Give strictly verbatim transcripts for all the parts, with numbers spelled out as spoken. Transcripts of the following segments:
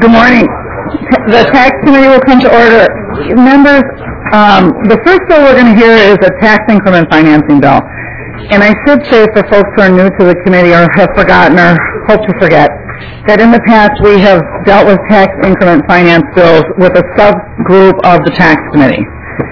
Good morning. The tax committee will come to order. Members, um, the first bill we're going to hear is a tax increment financing bill. And I should say for folks who are new to the committee or have forgotten or hope to forget, that in the past we have dealt with tax increment finance bills with a subgroup of the tax committee.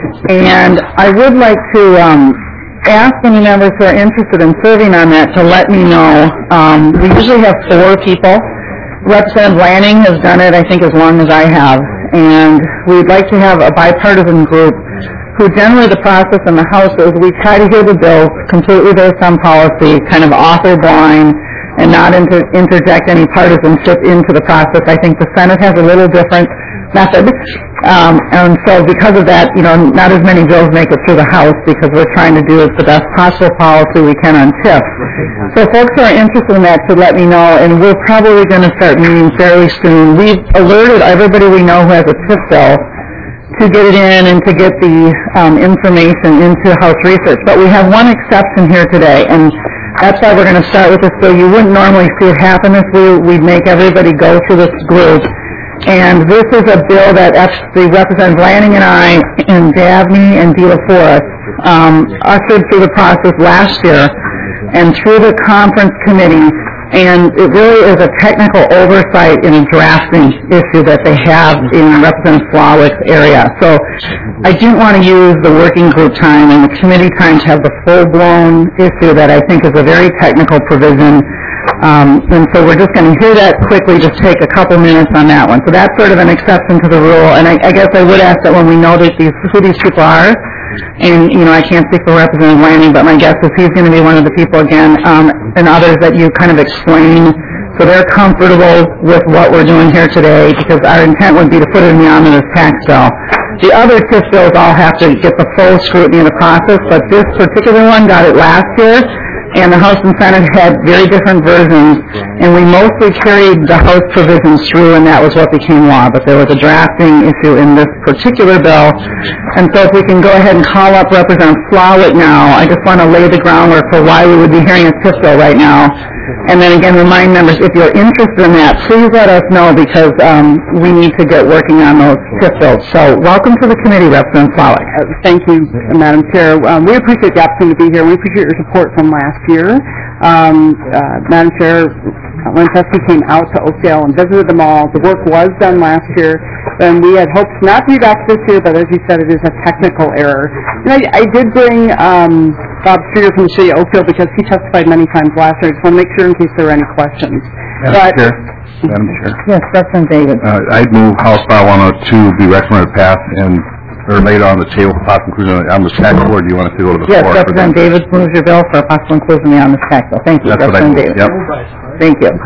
And I would like to um, ask any members who are interested in serving on that to let me know. Um, we usually have four people. Representative Lanning has done it, I think, as long as I have. And we'd like to have a bipartisan group who generally the process in the House is we try to hear the bill completely based on policy, kind of author blind, and not inter- interject any partisanship into the process. I think the Senate has a little different method. Um, and so because of that, you know, not as many bills make it through the House because we're trying to do the best possible policy we can on TIF. So folks who are interested in that should let me know, and we're probably going to start meeting fairly soon. We've alerted everybody we know who has a TIF bill to get it in and to get the um, information into House research. But we have one exception here today, and that's why we're going to start with this bill. You wouldn't normally see it happen this way. We'd make everybody go through this group. And this is a bill that actually Representative Lanning and I and Dabney and De La Forest um, ushered through the process last year and through the conference committee. And it really is a technical oversight in a drafting issue that they have in Representative Flawwick's area. So I didn't want to use the working group time and the committee time to have the full-blown issue that I think is a very technical provision. Um, and so we're just going to hear that quickly, just take a couple minutes on that one. So that's sort of an exception to the rule. And I, I guess I would ask that when we know that these, who these people are, and, you know, I can't speak for Representative Lanning, but my guess is he's going to be one of the people again, um, and others that you kind of explain so they're comfortable with what we're doing here today, because our intent would be to put it in the omnibus tax bill. The other TIF bills all have to get the full scrutiny of the process, but this particular one got it last year, and the House and Senate had very different versions, and we mostly carried the House provisions through, and that was what became law. But there was a drafting issue in this particular bill, and so if we can go ahead and call up Representative Flawwick now, I just want to lay the groundwork for why we would be hearing a TIF bill right now. And then again, remind members, if you're interested in that, please let us know, because um, we need to get working on those TIF bills. So welcome to the committee, Representative Flawwick. Uh, thank you, Madam Chair. Um, we appreciate the opportunity to be here. We appreciate your support from last year. Um, uh, Madam Chair, Lynn Teske came out to Oakdale and visited them all. The work was done last year, and we had hoped not to be back this year, but as you said, it is a technical error. And I, I did bring um, Bob Streeter from the city of Oakdale because he testified many times last year. I just want to make sure in case there are any questions. Madam but, Chair. Madam Chair. Yes, Representative David. Uh, I'd move House File one oh two be recommended pass and or laid on the table for possible inclusion on the tax board. Do you want us to go to the yes, floor? Yes, Representative David moves your bill for a possible inclusion on this tax bill. Thank you, That's Representative what I David. Yep. Thank you.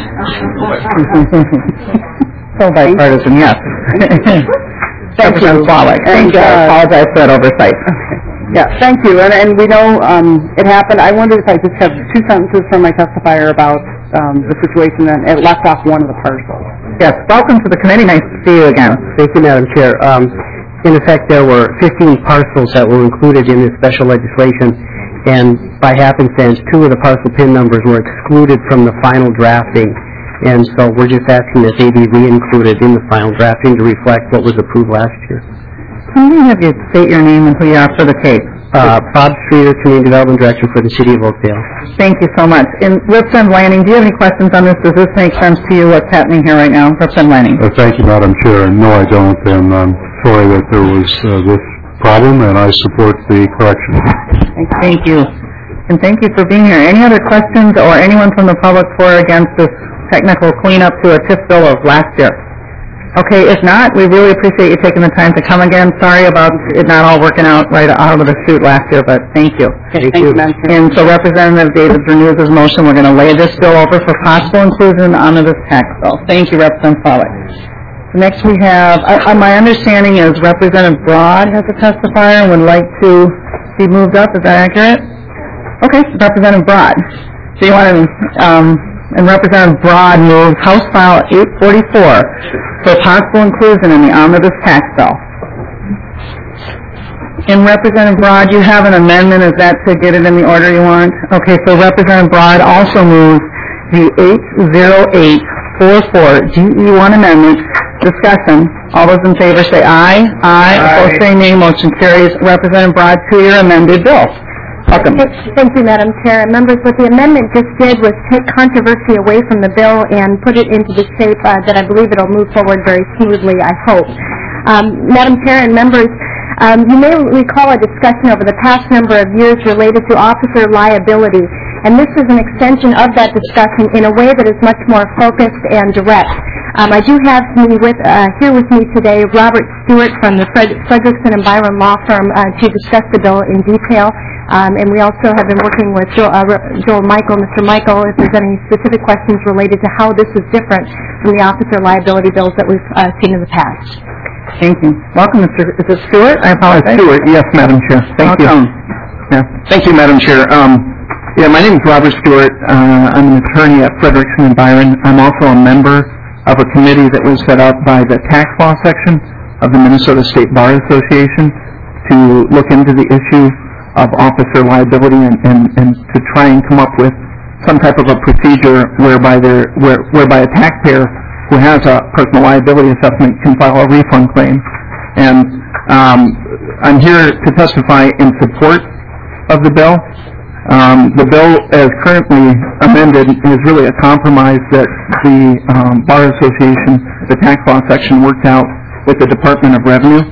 So bipartisan, yes. Thank you. Flawwick. Thank you. I apologize for that oversight. Yeah, thank you. And, and we know um, it happened. I wondered if I just have two sentences from my testifier about um, the situation, and it left off one of the parcels. Yes, welcome to the committee. Nice to see you again. Thank you, Madam Chair. Um, in effect, there were fifteen parcels that were included in this special legislation, and by happenstance, two of the parcel PIN numbers were excluded from the final drafting. And so we're just asking that they be re-included in the final drafting to reflect what was approved last year. Can we have you state your name and who you are for the tape? Uh, Bob Streeter, Community Development Director for the City of Oakdale. Thank you so much. And Representative Lanning, do you have any questions on this? Does this make sense to you, what's happening here right now? Representative Lanning. Uh, thank you, Madam Chair. And no, I don't. And I'm sorry that there was uh, this problem, and I support the correction. Thank you. And thank you for being here. Any other questions or anyone from the public for or against this technical cleanup to a TIF bill of last year? Okay, if not, we really appreciate you taking the time to come again. Sorry about it not all working out right out of the chute last year, but thank you. Okay, thank, thank you, Madam Chair. And so Representative David renews his motion. We're going to lay this bill over for possible inclusion onto this tax bill. Thank you, Representative Flawwick. Next we have, uh, my understanding is Representative Broad has a testifier and would like to be moved up. Is that accurate? Okay, Representative Broad. So you want to, um, and Representative Broad moves House File eight forty-four for possible inclusion in the omnibus tax bill. And Representative Broad, you have an amendment. Is that to get it in the order you want? Okay, so Representative Broad also moves the eight oh eight four four, D E one amendment. Discussion. All those in favor say aye. Aye. Opposed say nay. Motion carries. Representative Broad to your amended bill. Welcome. Thank you, Madam Chair. Members, what the amendment just did was take controversy away from the bill and put it into the shape uh, that I believe it will move forward very smoothly, I hope. Um, Madam Chair and members, um, you may recall a discussion over the past number of years related to officer liability, and this is an extension of that discussion in a way that is much more focused and direct. Um, I do have me with, uh, here with me today Robert Stewart from the Fred Frederickson and Byron Law Firm uh, to discuss the bill in detail. Um, and we also have been working with Joel, uh, Joel Michael, Mister Michael, if there's any specific questions related to how this is different from the officer liability bills that we've uh, seen in the past. Thank you. Welcome, Mister Is it Stewart? I apologize. Stewart, yes, Madam Chair. Thank Welcome. you. Yeah. Thank you, Madam Chair. Um, yeah, my name is Robert Stewart. Uh, I'm an attorney at Frederickson and Byron. I'm also a member of a committee that was set up by the tax law section of the Minnesota State Bar Association to look into the issue of officer liability and, and, and to try and come up with some type of a procedure whereby there, where, whereby a taxpayer who has a personal liability assessment can file a refund claim. And um, I'm here to testify in support of the bill. Um, the bill, as currently amended, is really a compromise that the um, Bar Association, the tax law section, worked out with the Department of Revenue.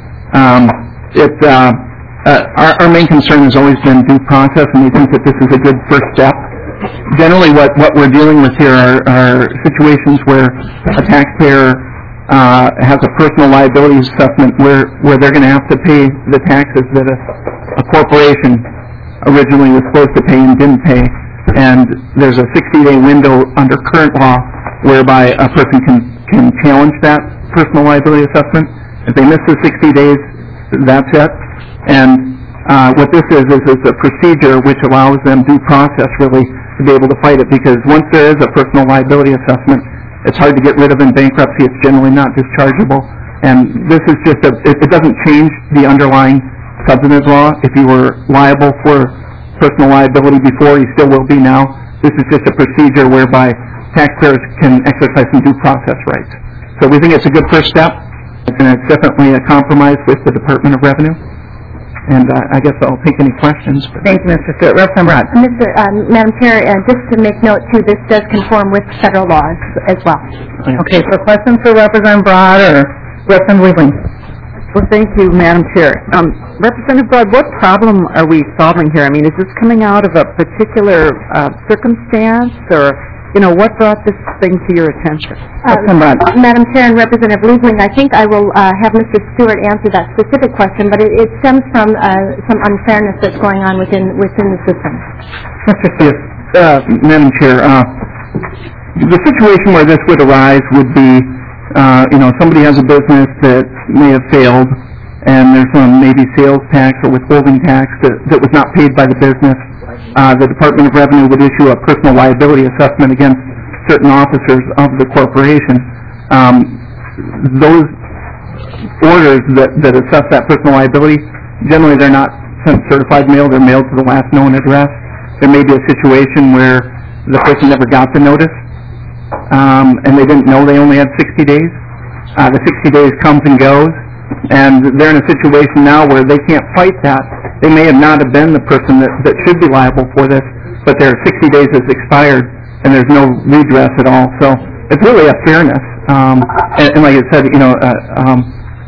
Um, it, uh, uh, our, our main concern has always been due process, and we think that this is a good first step. Generally, what, what we're dealing with here are, are situations where a taxpayer uh, has a personal liability assessment where, where they're going to have to pay the taxes that a, a corporation originally was supposed to pay and didn't pay, and there's a sixty-day window under current law whereby a person can, can challenge that personal liability assessment. If they miss the sixty days, that's it. And uh, what this is, is is a procedure which allows them due process, really, to be able to fight it, because once there is a personal liability assessment, it's hard to get rid of in bankruptcy. It's generally not dischargeable. And this is just a, it, it doesn't change the underlying substantive law. If you were liable for personal liability before, you still will be now. This is just a procedure whereby taxpayers can exercise some due process rights. So we think it's a good first step, and it's definitely a compromise with the Department of Revenue. And uh, I guess I'll take any questions. Thank you, Mister Stewart. Representative Broad. Mister Um, Madam Chair, uh, just to make note, too, this does conform with federal laws as well. Okay, so questions for Representative Broad or Representative Weebling? Well, thank you, Madam Chair. Um, Representative Broad, what problem are we solving here? I mean, is this coming out of a particular uh, circumstance, or, you know, what brought this thing to your attention? Uh, Madam Chair and Representative Liebling, I think I will uh, have Mister Stewart answer that specific question, but it, it stems from uh, some unfairness that's going on within within the system. Mister Stewart, uh, Madam Chair, uh, the situation where this would arise would be, uh, you know, somebody has a business that may have failed, and there's some maybe sales tax or withholding tax that, that was not paid by the business. Uh, the Department of Revenue would issue a personal liability assessment against certain officers of the corporation. Um, those orders that, that assess that personal liability, generally they're not sent certified mail, they're mailed to the last known address. There may be a situation where the person never got the notice, um, and they didn't know they only had sixty days. Uh, the sixty days comes and goes, and they're in a situation now where they can't fight that. They may have not have been the person that, that should be liable for this, but their sixty days has expired, and there's no redress at all. So it's really a fairness. Um, and, and like I said, you know, uh, um,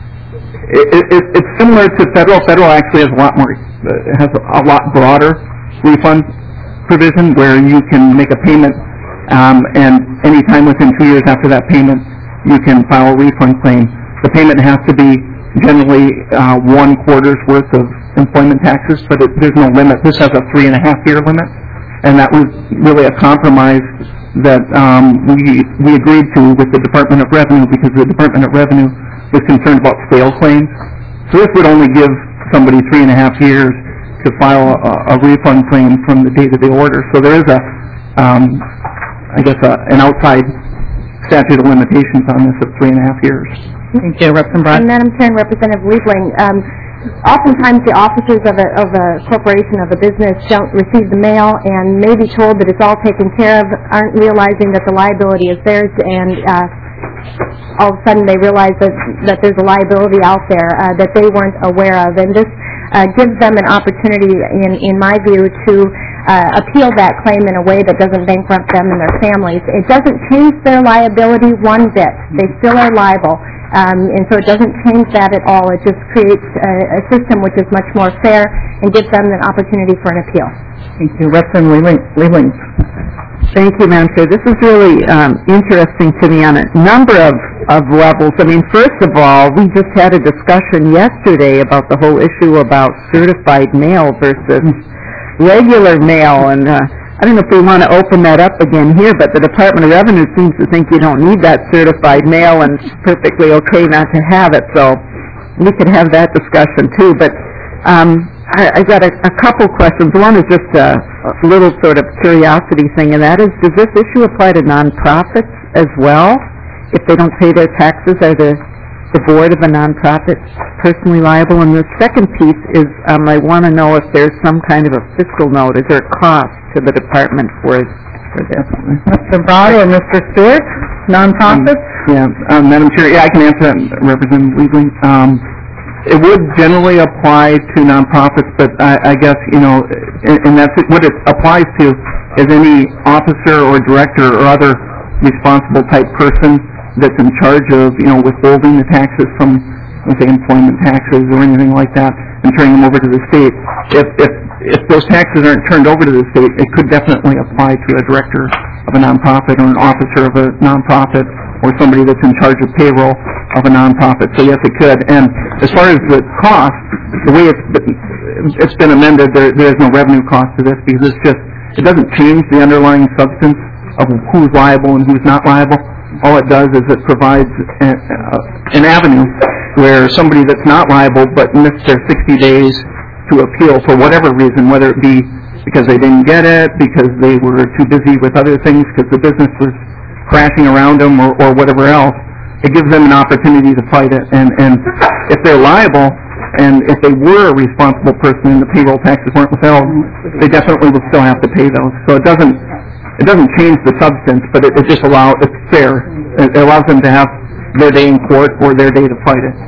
it, it, it's similar to federal. Federal actually has a lot more, uh, has a lot broader refund provision where you can make a payment, um, and any time within two years after that payment, you can file a refund claim. The payment has to be generally uh, one quarter's worth of employment taxes, but it, there's no limit. This has a three and a half year limit, and that was really a compromise that um, we we agreed to with the Department of Revenue, because the Department of Revenue was concerned about stale claims. So this would only give somebody three and a half years to file a, a refund claim from the date of the order. So there is a, um, I guess, a, an outside statute of limitations on this of three and a half years. Thank you, Representative Broad. And Madam Chair and Representative Liebling, um, oftentimes the officers of a, of a corporation, of a business, don't receive the mail and may be told that it's all taken care of, aren't realizing that the liability is theirs, and uh, all of a sudden they realize that, that there's a liability out there uh, that they weren't aware of. And this uh, gives them an opportunity, in, in my view, to uh, appeal that claim in a way that doesn't bankrupt them and their families. It doesn't change their liability one bit. They still are liable. Um, and so it doesn't change that at all. It just creates a, a system which is much more fair and gives them an opportunity for an appeal. Thank you. Representative Leland. Thank you, Madam Chair. This is really um, interesting to me on a number of, of levels. I mean, first of all, we just had a discussion yesterday about the whole issue about certified mail versus regular mail, and uh, I don't know if we want to open that up again here, but the Department of Revenue seems to think you don't need that certified mail, and it's perfectly okay not to have it, so we could have that discussion too. But um, I, I got a, a couple questions. One is just a, a little sort of curiosity thing, and that is, does this issue apply to nonprofits as well? If they don't pay their taxes, are the, the board of a nonprofit personally liable? And the second piece is, um, I want to know if there's some kind of a fiscal note. Is there a cost to the department for, for this? Mister Broad or Mister Stewart, nonprofits? Um, yeah, um, Madam Chair, yeah, I can answer that, Representative Weebling. Um, it would generally apply to nonprofits, but I, I guess, you know, and, and that's it, what it applies to is any officer or director or other responsible type person that's in charge of, you know, withholding the taxes from, let's say, employment taxes or anything like that, and turning them over to the state. If, if, if those taxes aren't turned over to the state, it could definitely apply to a director of a nonprofit or an officer of a nonprofit or somebody that's in charge of payroll of a nonprofit. So yes, it could. And as far as the cost, the way it's been, it's been amended, there, there is no revenue cost to this, because it's just, it doesn't change the underlying substance of who's liable and who's not liable. All it does is it provides a, uh, an avenue where somebody that's not liable but missed their sixty days to appeal for whatever reason, whether it be because they didn't get it, because they were too busy with other things, because the business was crashing around them, or, or whatever else, it gives them an opportunity to fight it. And, and if they're liable, and if they were a responsible person and the payroll taxes weren't withheld, they definitely would still have to pay those. So it doesn't It doesn't change the substance, but it, it just allows, it's fair. It, it allows them to have their day in court or their day to fight it.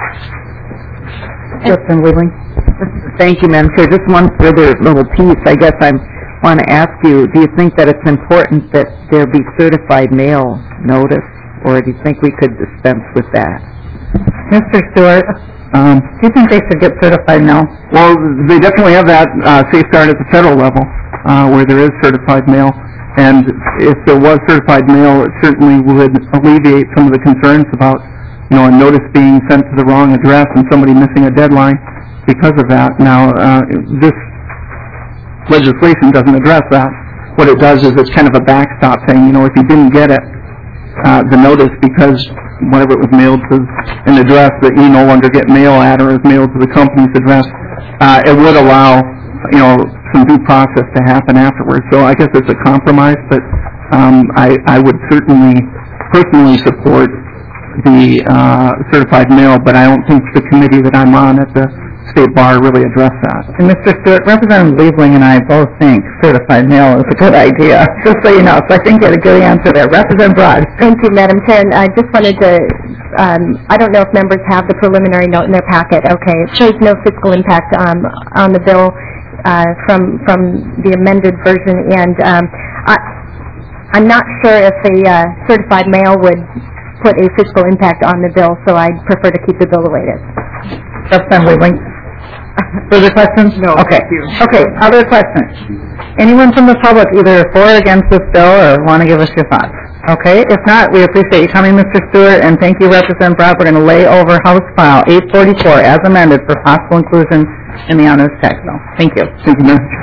Justin Weebling. Thank you, Madam Chair. Just one further little piece. I guess I want to ask you, do you think that it's important that there be certified mail notice, or do you think we could dispense with that? Mister Stewart, um, do you think they should get certified mail? Well, they definitely have that uh, safeguard at the federal level, uh, where there is certified mail. And if there was certified mail, it certainly would alleviate some of the concerns about, you know, a notice being sent to the wrong address and somebody missing a deadline because of that. Now, uh, this legislation doesn't address that. What it does is it's kind of a backstop saying, you know, if you didn't get it, uh, the notice, because whenever it was mailed to an address that you no longer get mail at, or is mailed to the company's address, uh, it would allow, you know, some due process to happen afterwards. So I guess it's a compromise, but um, I, I would certainly personally support the uh, certified mail, but I don't think the committee that I'm on at the State Bar really addressed that. And Mister Stewart, Representative Liebling and I both think certified mail is a good idea, just so you know. So I think you had a good answer there. Representative Broad. Thank you, Madam Chair. And I just wanted to, um, I don't know if members have the preliminary note in their packet. Okay, it shows no fiscal impact um, on the bill uh, from from the amended version, and um, I, I'm not sure if the uh, certified mail would put a fiscal impact on the bill, so I'd prefer to keep the bill the way it is. Representative Liebling. Further questions? No, okay. thank you. Okay, other questions? Anyone from the public either for or against this bill, or want to give us your thoughts? Okay, if not, we appreciate you coming, Mister Stewart, and thank you, Representative Broad. We're going to lay over House File eight forty-four as amended for possible inclusion in the honors tax bill. Thank you. Thank you, Madam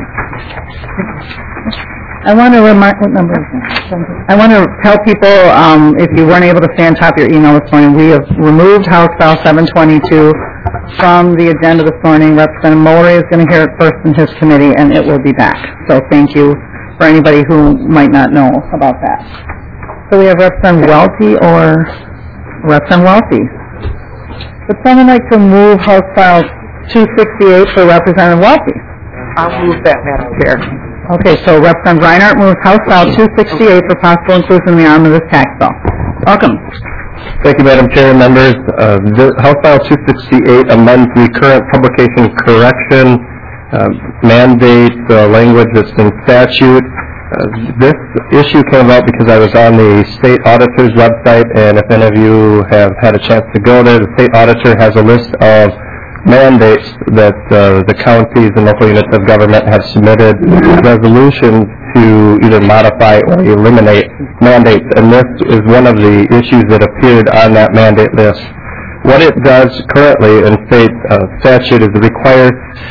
I want to remind, what number is it? I want to tell people, um, if you weren't able to stay on top of your email this morning, we have removed House File seven twenty-two from the agenda this morning. Representative Mullery is going to hear it first in his committee, and it will be back. So thank you for anybody who might not know about that. So we have Representative Welty or Representative Welty. Would someone like to move House File two sixty-eight for Representative Welty? I'll move that, Madam Chair. Okay, so Representative Reinhardt moves House File two sixty-eight for possible inclusion in the omnibus tax bill. Welcome. Thank you, Madam Chair and members. Uh, the House File two sixty-eight amends the current publication correction uh, mandate uh, language that's in statute. Uh, this issue came about because I was on the state auditor's website, and if any of you have had a chance to go there, the state auditor has a list of mandates that uh, the counties and local units of government have submitted resolutions to either modify or eliminate mandates, and this is one of the issues that appeared on that mandate list. What it does currently in state uh, statute is it requires,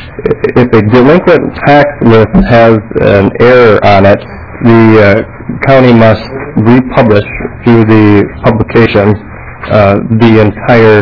if a delinquent tax list has an error on it, the uh, county must republish through the publication uh, the entire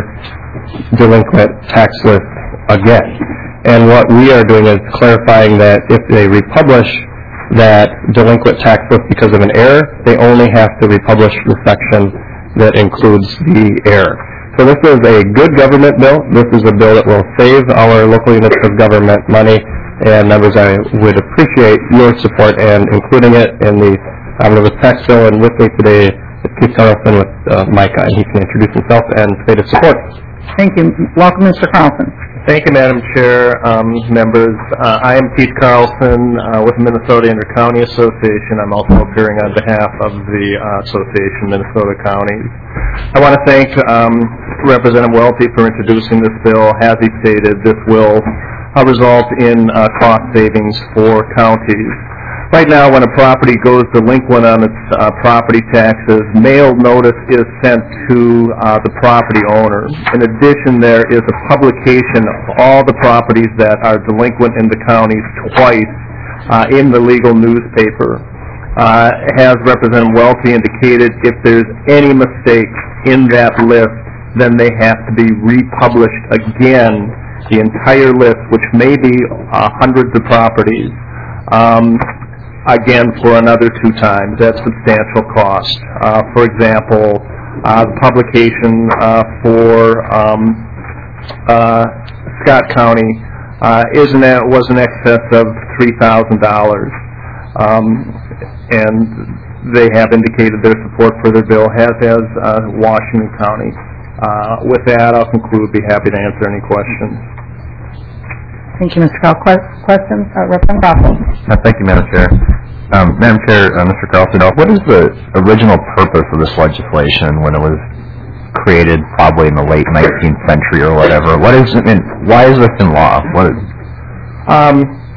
delinquent tax list again. And what we are doing is clarifying that if they republish that delinquent tax list because of an error, they only have to republish the section that includes the error. So this is a good government bill. This is a bill that will save our local units of government money. And members, I would appreciate your support and including it in the omnibus tax bill. And with me today is Keith Carlson with uh, Micah, and he can introduce himself and state his support. Thank you. Welcome, Mister Carlson. Thank you, Madam Chair, um, members. Uh, I am Keith Carlson uh, with the Minnesota Inter-County Association. I'm also appearing on behalf of the uh, Association of Minnesota Counties. I want to thank um, Representative Welty for introducing this bill. As he stated, this will uh, result in uh, cost savings for counties. Right now, when a property goes delinquent on its uh, property taxes, mailed notice is sent to uh, the property owner. In addition, there is a publication of all the properties that are delinquent in the counties twice uh, in the legal newspaper. Uh, as Representative Welty indicated, if there's any mistake in that list, then they have to be republished again, the entire list, which may be uh, hundreds of properties. Um, again for another two times. That's substantial cost. Uh, for example, uh, the publication uh, for um, uh, Scott County uh, is in, was in excess of three thousand dollars. Um, and they have indicated their support for their bill, as has uh, Washington County. Uh, with that, I'll conclude. Be happy to answer any questions. Thank you, Mister Carl. Que- questions? Uh, Representative Brockle. Uh, thank you, Madam Chair. Um, Madam Chair, uh, Mister Carlson, what is the original purpose of this legislation when it was created, probably in the late nineteenth century or whatever? What is it? I mean, why is this in law? What is? Um,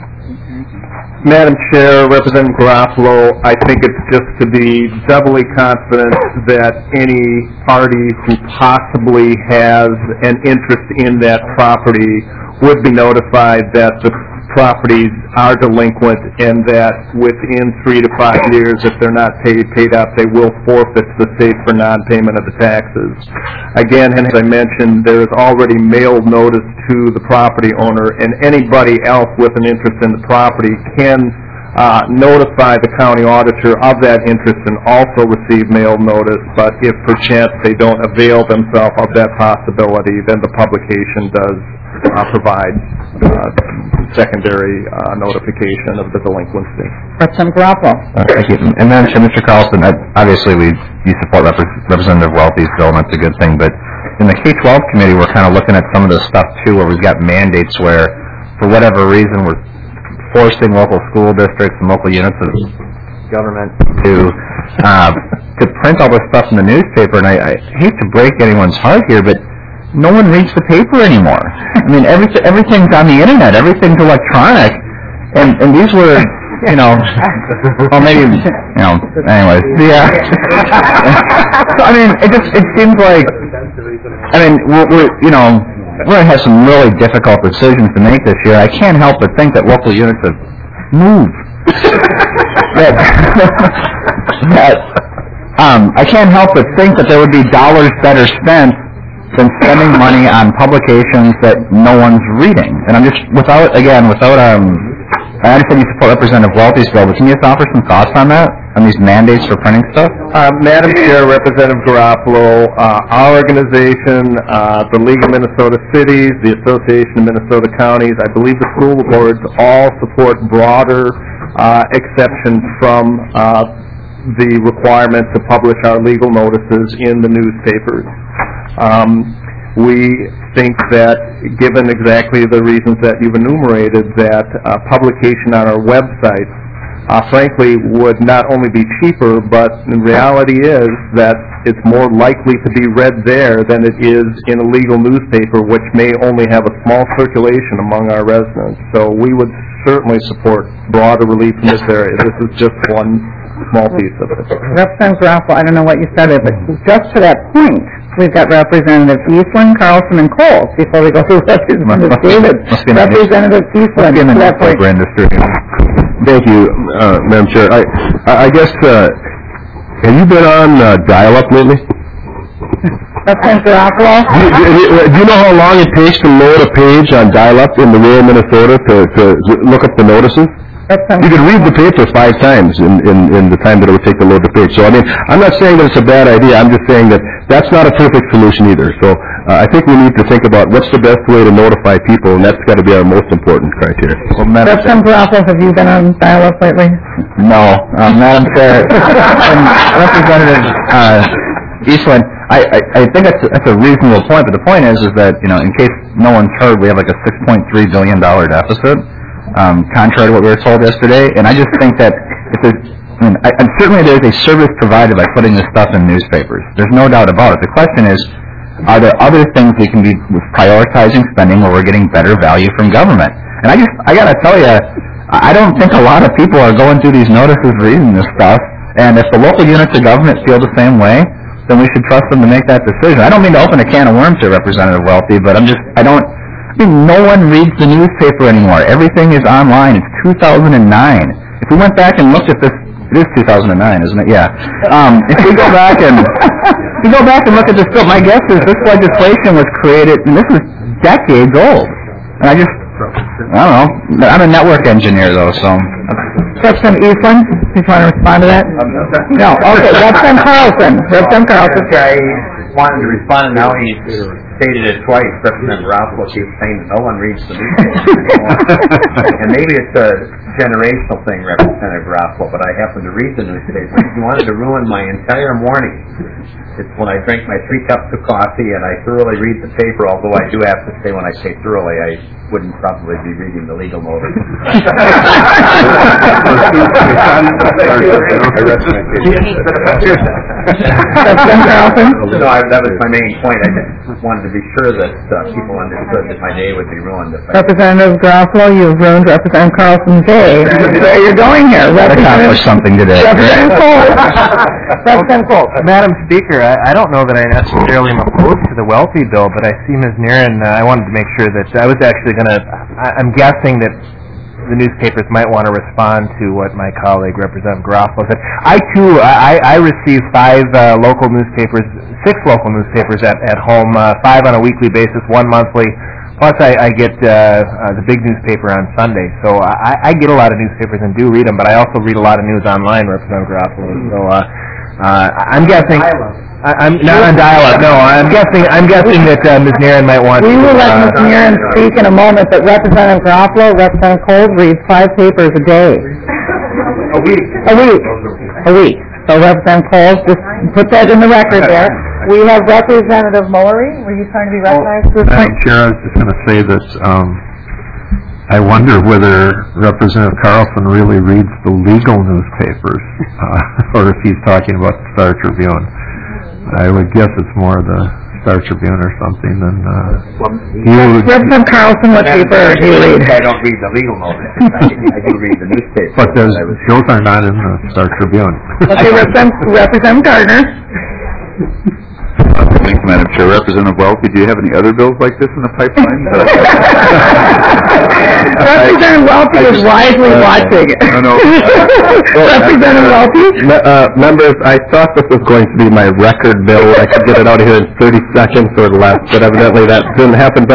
Madam Chair, Representative Garofalo, I think it's just to be doubly confident that any party who possibly has an interest in that property would be notified that the properties are delinquent and that within three to five years, if they're not paid, paid up, they will forfeit to the state for non-payment of the taxes. Again, and as I mentioned, there is already mailed notice to the property owner, and anybody else with an interest in the property can uh, notify the county auditor of that interest and also receive mailed notice, but if perchance they don't avail themselves of that possibility, then the publication does uh, provide uh, secondary uh, notification of the delinquency. Representative Garofalo. Uh, thank you. And then, Mister Carlson, I, obviously we you support Rep- Representative Welty's bill, and that's a good thing, but in the K twelve committee, we're kind of looking at some of this stuff, too, where we've got mandates where, for whatever reason, we're forcing local school districts and local units of government to uh, to print all this stuff in the newspaper, and I, I hate to break anyone's heart here, but no one reads the paper anymore. I mean, every, everything's on the internet, everything's electronic, and, and these were, you know, well, maybe, you know, anyways. Yeah. So, I mean, it just, it seems like, I mean, we're, we're, you know, we're going to have some really difficult decisions to make this year. I can't help but think that local units have moved. that, that, um, I can't help but think that there would be dollars better spent than spending money on publications that no one's reading. And I'm just, without, again, without um, I understand you support Representative Welty's bill, but can you just offer some thoughts on that, on these mandates for printing stuff? Uh, Madam Chair, Representative Garofalo, uh, our organization, uh, the League of Minnesota Cities, the Association of Minnesota Counties, I believe the school boards all support broader uh, exceptions from uh, the requirement to publish our legal notices in the newspapers. Um, we think that, given exactly the reasons that you've enumerated, that uh, publication on our website, uh, frankly, would not only be cheaper, but the reality is that it's more likely to be read there than it is in a legal newspaper, which may only have a small circulation among our residents. So we would certainly support broader relief in this area. This is just one small piece of it. Representative Garofalo, I don't know what you said there, but just to that point, we've got Representatives Eastland, Carlson, and Coles before we go to Representative David. Representative Eastland, to that point. Thank you, uh, Madam Chair. I, I guess, uh, have you been on uh, dial-up lately? Representative Garofalo? Do you, do, you, do you know how long it takes to load a page on dial-up in the rural Minnesota to, to look up the notices? You could read the paper five times in, in, in the time that it would take to load the page. So, I mean, I'm not saying that it's a bad idea. I'm just saying that that's not a perfect solution either. So, uh, I think we need to think about what's the best way to notify people, and that's got to be our most important criteria. Well, Representative Garofalo, have you been on dial-up lately? No. Uh, Madam Chair, and Representative uh, Eastland, I, I, I think that's, that's a reasonable point, but the point is, is that, you know, in case no one's heard, we have like a six point three billion dollars deficit. Um, contrary to what we were told yesterday, and I just think that if there's, I mean, I, and certainly there's a service provided by putting this stuff in newspapers. There's no doubt about it. The question is, are there other things we can be prioritizing spending where we're getting better value from government? And I just, I gotta tell you, I don't think a lot of people are going through these notices reading this stuff, and if the local units of government feel the same way, then we should trust them to make that decision. I don't mean to open a can of worms here, Representative Welty, but I'm just, I don't, I mean, no one reads the newspaper anymore. Everything is online. It's two thousand nine. If we went back and looked at this, it is two thousand nine, isn't it? Yeah. Um, if we go back and if we go back and look at this bill, my guess is this legislation was created, and this is decades old. And I just, I don't know. I'm a network engineer, though, so. Representative Eastland, do you want to respond to that? No. Okay. Representative Carlson. Representative Carlson. I wanted to respond, and now he's stated it twice. Representative Garofalo keeps saying that no one reads the newspaper. And maybe it's a generational thing, Representative Garofalo, but I happen to read the newspaper. If you wanted to ruin my entire morning, it's when I drink my three cups of coffee and I thoroughly read the paper, although I do have to say when I say thoroughly, I wouldn't probably be reading the legal notice. No, I, that was my main point. I just wanted to be sure that uh, people understood that my day would be ruined if I... Representative Garofalo, you've ruined Representative Carlson's day. There you're going here. Accomplish something today. Representative Cole. Representative Cole. Madam Speaker, I, I don't know that I necessarily am opposed to the Welty bill, but I see Miz Niren, uh, I wanted to make sure that I was actually going to, I'm guessing that the newspapers might want to respond to what my colleague, Representative Garofalo, said. I, too, I, I receive five uh, local newspapers, six local newspapers at, at home, uh, five on a weekly basis, one monthly, plus I, I get uh, uh, the big newspaper on Sunday. So I, I get a lot of newspapers and do read them, but I also read a lot of news online, Representative Garofalo. So uh, uh, I'm guessing... I, I'm not on dial-up. No, I'm guessing. I'm guessing that uh, Miz Niren might want. We will to, let uh, Miz Niren speak in a moment. But Representative Garofalo, Representative Cole reads five papers a day. A week. A week. A week. So Representative Cole, just put that in the record there. We have Representative Mullery. Were you trying to be recognized? Oh, Madam Chair, I was just going to say that um, I wonder whether Representative Carlson really reads the legal newspapers, uh, or if he's talking about the Star Tribune. I would guess it's more the Star Tribune or something than uh, you. Representative Carlson, what paper do you read? I don't read the legal notice. I, I do read the newspaper. But those, those are not in the Star Tribune. Okay, Representative, Representative Gardner. Thanks, Madam Chair. Representative Welty, do you have any other bills like this in the pipeline? Representative Welty is wisely uh, watching. No, no. Representative Welty? Uh, members, I thought this was going to be my record bill. I could get it out of here in thirty seconds or less, but evidently that didn't happen. But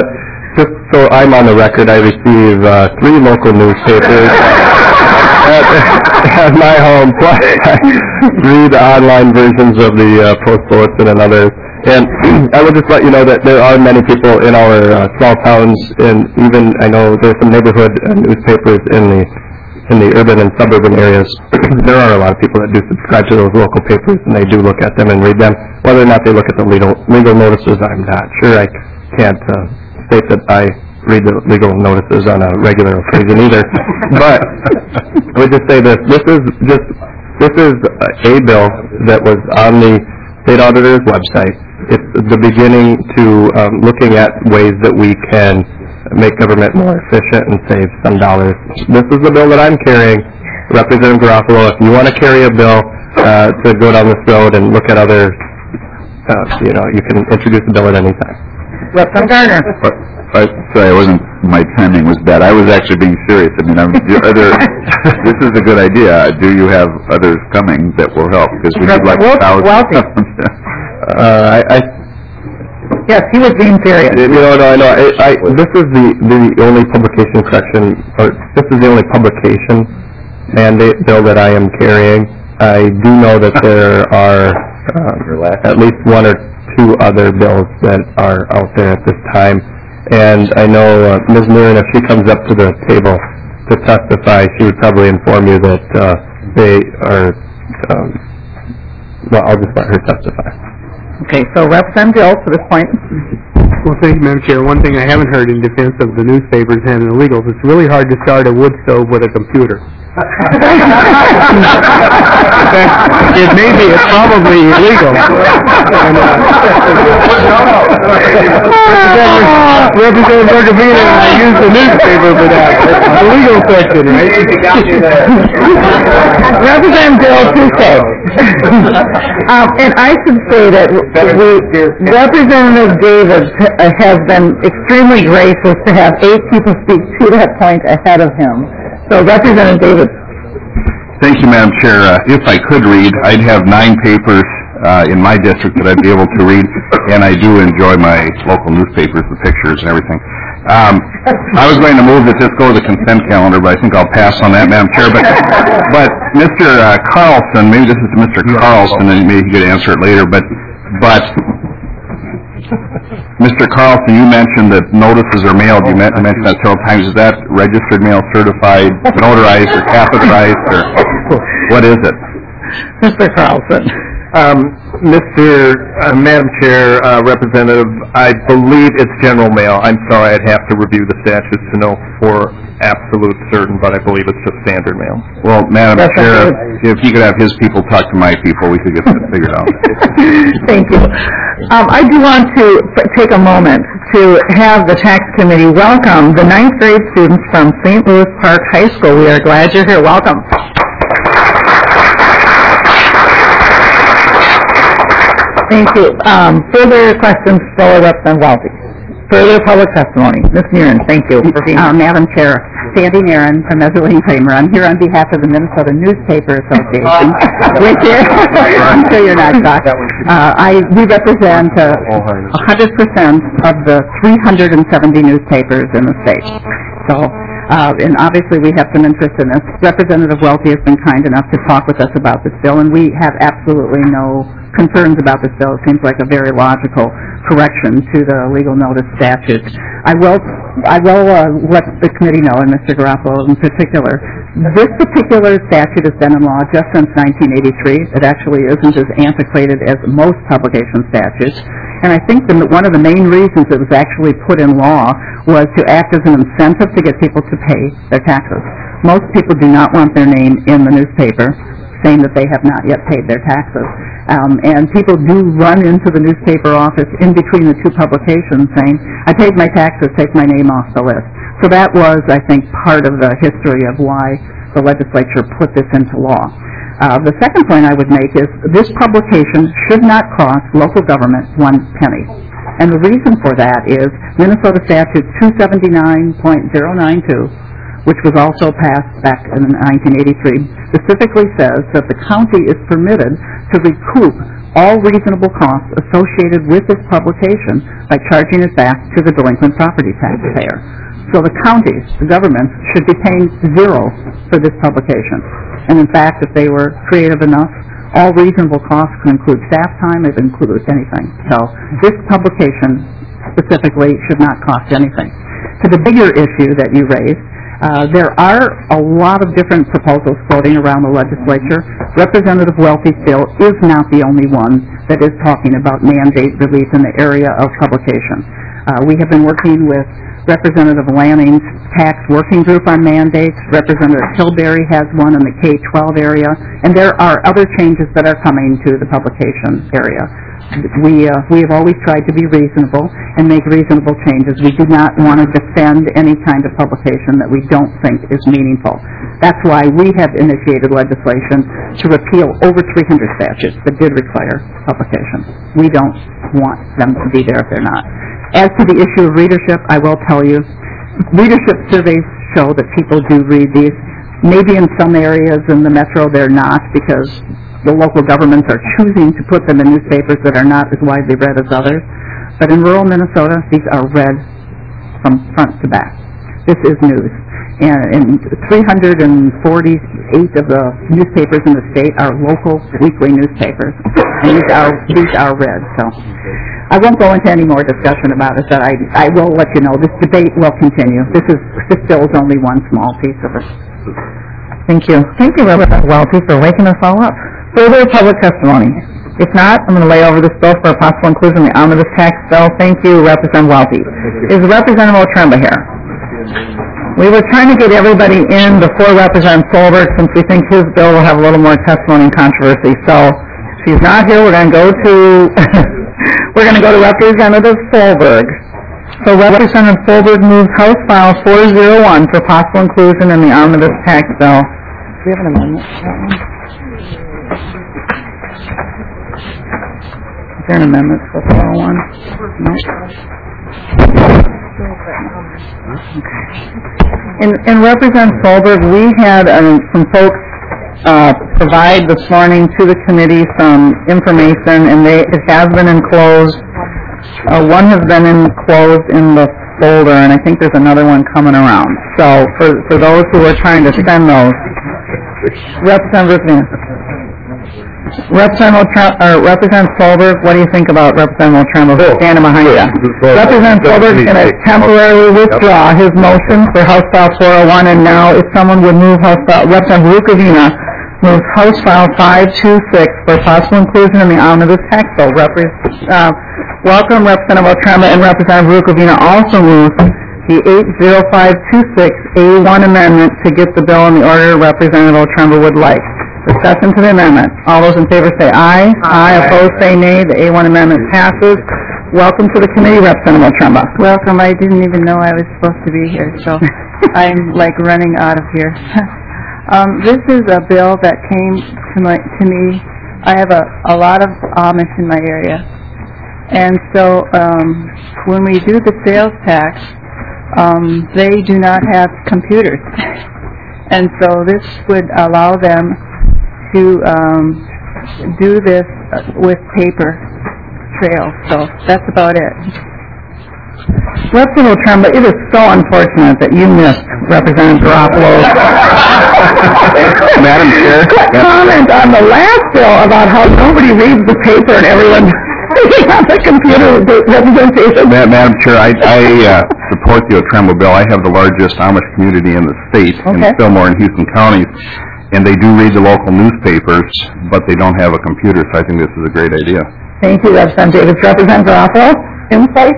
just so I'm on the record, I receive uh, three local newspapers at, at my home, plus I read online versions of the uh, Post Bulletin and others. And I will just let you know that there are many people in our uh, small towns, and even I know there's some neighborhood uh, newspapers in the in the urban and suburban areas. There are a lot of people that do subscribe to those local papers, and they do look at them and read them. Whether or not they look at the legal legal notices, I'm not sure. I can't uh, state that I read the legal notices on a regular occasion either. But I would just say this: this is just this is a bill that was on the state auditor's website. It's the beginning to um, looking at ways that we can make government more efficient and save some dollars. This is the bill that I'm carrying. Representative Garofalo, if you want to carry a bill uh, to go down this road and look at other, uh, you know, you can introduce a bill at any time. Representative Gardner. I, sorry, I wasn't, my timing was bad. I was actually being serious. I mean, I'm, are there, this is a good idea. Do you have others coming that will help? Because we need like a thousand. uh, I, I Yes, he was being serious. You know, no, I know. I, I, this is the, the only publication correction, or this is the only publication mandate bill that I am carrying. I do know that there are uh, at least one or two other bills that are out there at this time. And I know uh, Miz Murin, if she comes up to the table to testify, she would probably inform you that uh, they are, um, well, I'll just let her testify. Okay, so Representative Bill to this point. Well, thank you, Madam Chair. One thing I haven't heard in defense of the newspapers and the illegals, it's really hard to start a wood stove with a computer. It may be, it's probably illegal. And, uh, Representative Bergavina and I use the newspaper for that. The legal section, right? Representative Bill Tuesday. um, and I should say that we, Representative Davis has been extremely gracious to have eight people speak to that point ahead of him. So, Representative Davis. Thank you, Madam Chair. Uh, if I could read, I'd have nine papers uh, in my district that I'd be able to read, and I do enjoy my local newspapers, the pictures and everything. Um, I was going to move that this go to the consent calendar, but I think I'll pass on that, Madam Chair. But, but Mister Uh, Carlson, maybe this is to Mister Carlson, and maybe he could answer it later, but, but Mister Carlson, you mentioned that notices are mailed. You mentioned that several times. Is that registered mail, certified, notarized, or capitalized, or what is it? Mister Carlson. Um, Mister Uh, Madam Chair, uh, Representative, I believe it's general mail. I'm sorry, I'd have to review the statutes to know for absolute certain, but I believe it's just standard mail. Well, Madam That's Chair, if he could have his people talk to my people, we could get that figured out. Thank you. Um, I do want to f- take a moment to have the Tax Committee welcome the ninth grade students from Saint Louis Park High School. We are glad you're here. Welcome. Thank you. Um, further questions for Representative Welty? Further public testimony? Miz Murin, thank you for being uh, Madam Chair, Sandy Murin from Meserling Kramer. I'm here on behalf of the Minnesota Newspaper Association, which is, I'm sure you're not shocked. Uh, I, we represent uh, one hundred percent of the three hundred seventy newspapers in the state. So, uh, and obviously we have some interest in this. Representative Welty has been kind enough to talk with us about this bill, and we have absolutely no concerns about this bill. It seems like a very logical correction to the legal notice statute. I will, I will uh, let the committee know, and Mister Garofalo in particular, this particular statute has been in law just since nineteen eighty-three. It actually isn't as antiquated as most publication statutes. And I think the, one of the main reasons it was actually put in law was to act as an incentive to get people to pay their taxes. Most people do not want their name in the newspaper saying that they have not yet paid their taxes. Um, and people do run into the newspaper office in between the two publications saying, I paid my taxes, take my name off the list. So that was, I think, part of the history of why the legislature put this into law. Uh, the second point I would make is this publication should not cost local government one penny. And the reason for that is Minnesota Statute two seventy-nine point oh nine two, which was also passed back in nineteen eighty-three, specifically says that the county is permitted to recoup all reasonable costs associated with this publication by charging it back to the delinquent property taxpayer. So the counties, the governments, should be paying zero for this publication. And in fact, if they were creative enough, all reasonable costs could include staff time, it includes anything. So this publication specifically should not cost anything. To the bigger issue that you raised, Uh, there are a lot of different proposals floating around the legislature. Representative Welty's bill is not the only one that is talking about mandate relief in the area of publication. Uh, we have been working with Representative Lanning's tax working group on mandates. Representative Tilbury has one in the K twelve area, and there are other changes that are coming to the publication area. We, uh, we have always tried to be reasonable and make reasonable changes. We do not want to defend any kind of publication that we don't think is meaningful. That's why we have initiated legislation to repeal over three hundred statutes that did require publication. We don't want them to be there if they're not. As to the issue of readership, I will tell you, readership surveys show that people do read these. Maybe in some areas in the metro they're not, because the local governments are choosing to put them in newspapers that are not as widely read as others. But in rural Minnesota, these are read from front to back. This is news. And, and three hundred forty-eight of the newspapers in the state are local weekly newspapers. And these are, these are read. So I won't go into any more discussion about it, but I, I will let you know this debate will continue. This is, this bill is only one small piece of it. Thank you. Thank you, Representative Welty, for waking us all up. Further public testimony? If not, I'm going to lay over this bill for a possible inclusion in the omnibus tax bill. Thank you, Representative Welty. Is Representative Otremba here? We were trying to get everybody in before Representative Solberg, since we think his bill will have a little more testimony and controversy. So, if he's not here, we're going to go to we're going to go to Representative Solberg. So, Representative Solberg moves House File four oh one for possible inclusion in the omnibus tax bill. Do we have an amendment? Is there an amendment for four oh one? No. In, in Representative Solberg, we had um, some folks uh, provide this morning to the committee some information, and they, it has been enclosed. Uh, one has been enclosed in the folder, and I think there's another one coming around. So for, for those who are trying to send those, Representative Ruthven. Representative, uh, Representative Solberg, what do you think about Representative Otremba standing behind you? Representative Solberg is going to temporarily withdraw his motion for House File four oh one, and now if someone would move House File, Representative Rukavina moves House File five two six for possible inclusion in the omnibus tax bill. Repre- uh, welcome, Representative Otremba, and Representative Rukavina also moves the eight oh five two six A one amendment to get the bill in the order Representative Otremba would like. Discussion to the amendment. All those in favor say aye. Aye. Aye. Opposed say nay. The A one amendment passes. Welcome to the committee, Representative Otremba. Welcome. I didn't even know I was supposed to be here, so I'm like running out of here. um, this is a bill that came to my to me. I have a, a lot of Amish in my area, and so um, when we do the sales tax, um, they do not have computers, and so this would allow them to um, do this with paper trail. So that's about it. Representative Otremba, it is so unfortunate that you missed Representative Garofalo's Madam Chair, comment on the last bill about how nobody reads the paper and everyone on the computer representation. Madam Chair, I, I uh, support the Otremba bill. I have the largest Amish community in the state, okay. in Fillmore and Houston counties. And they do read the local newspapers, but they don't have a computer, so I think this is a great idea. Thank you, Representative Davis. Representative Garofalo, insight?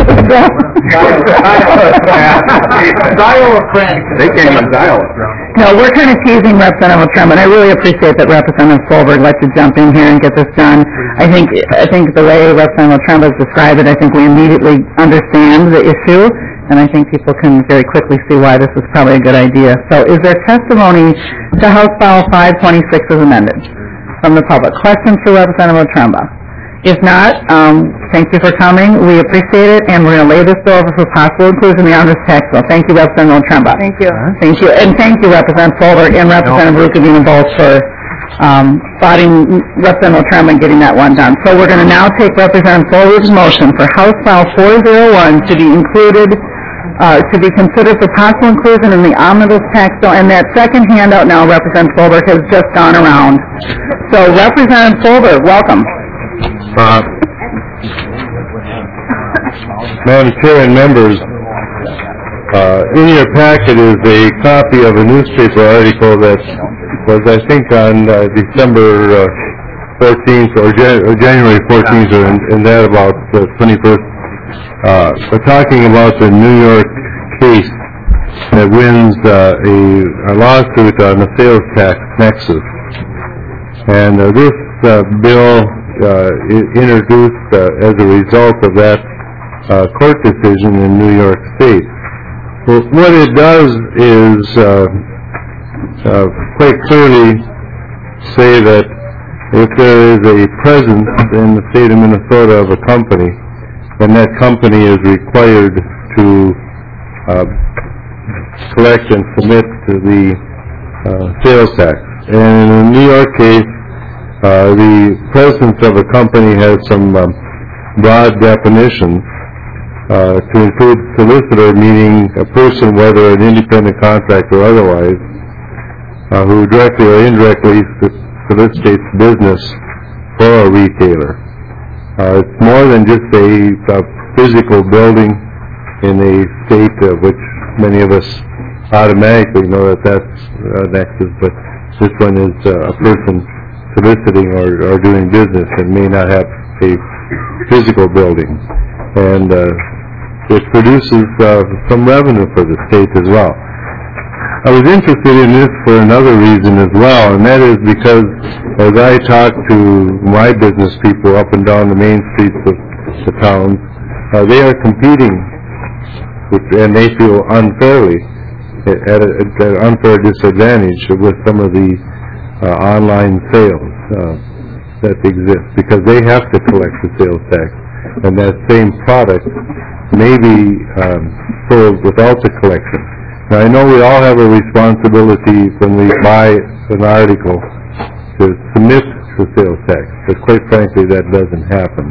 They can't even dial it. No, we're kind of teasing Representative Otremba, and I really appreciate that Representative Solberg let you jump in here and get this done. I think I think the way Representative Otremba has described it, I think we immediately understand the issue, and I think people can very quickly see why this is probably a good idea. So is there testimony to House File five twenty-six as amended from the public? Questions for Representative Otremba? If not, um, thank you for coming. We appreciate it, and we're going to lay this bill over for possible inclusion in the omnibus tax bill. Thank you, Representative Otremba. Thank you. Thank you. And thank you, Representative Solberg and Representative Rukavina both for um, spotting Representative Trump and getting that one done. So we're going to now take Representative Folberg's motion for House File four oh one to be included, uh, to be considered for possible inclusion in the omnibus tax bill. And that second handout now, Representative Folberg, has just gone around. So Representative Folberg, welcome. Uh, Madam Chair and members, uh, in your packet is a copy of a newspaper article that was, I think, on uh, December uh, fourteenth or, Jan- or January fourteenth, or in, in that about the twenty-first. Uh, we're talking about the New York case that wins uh, a, a lawsuit on the sales tax nexus. And uh, this uh, bill uh, i- introduced uh, as a result of that uh, court decision in New York State. Well, what it does is uh, uh, quite clearly say that if there is a presence in the state of Minnesota of a company, then that company is required to uh, collect and submit to the uh, sales tax. And in the New York case, uh, the presence of a company has some um, broad definitions. Uh, to include solicitor, meaning a person, whether an independent contractor or otherwise, uh, who directly or indirectly solicitates business for a retailer. Uh, it's more than just a, a physical building in a state of which many of us automatically know that that's uh, nexus, but this one is uh, a person soliciting or, or doing business and may not have a physical building. And uh, it produces uh, some revenue for the state as well. I was interested in this for another reason as well, and that is because as I talk to my business people up and down the main streets of the towns, uh, they are competing, with, and they feel unfairly, at, a, at an unfair disadvantage with some of the uh, online sales uh, that exist, because they have to collect the sales tax, and that same product may be um, sold without the collection. Now, I know we all have a responsibility when we buy an article to submit the sales tax, but quite frankly, that doesn't happen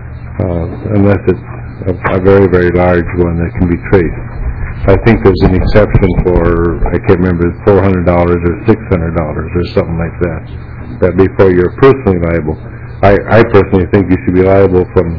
uh, unless it's a, a very, very large one that can be traced. I think there's an exception for, I can't remember, four hundred dollars or six hundred dollars or something like that, that before you're personally liable. I, I personally think you should be liable from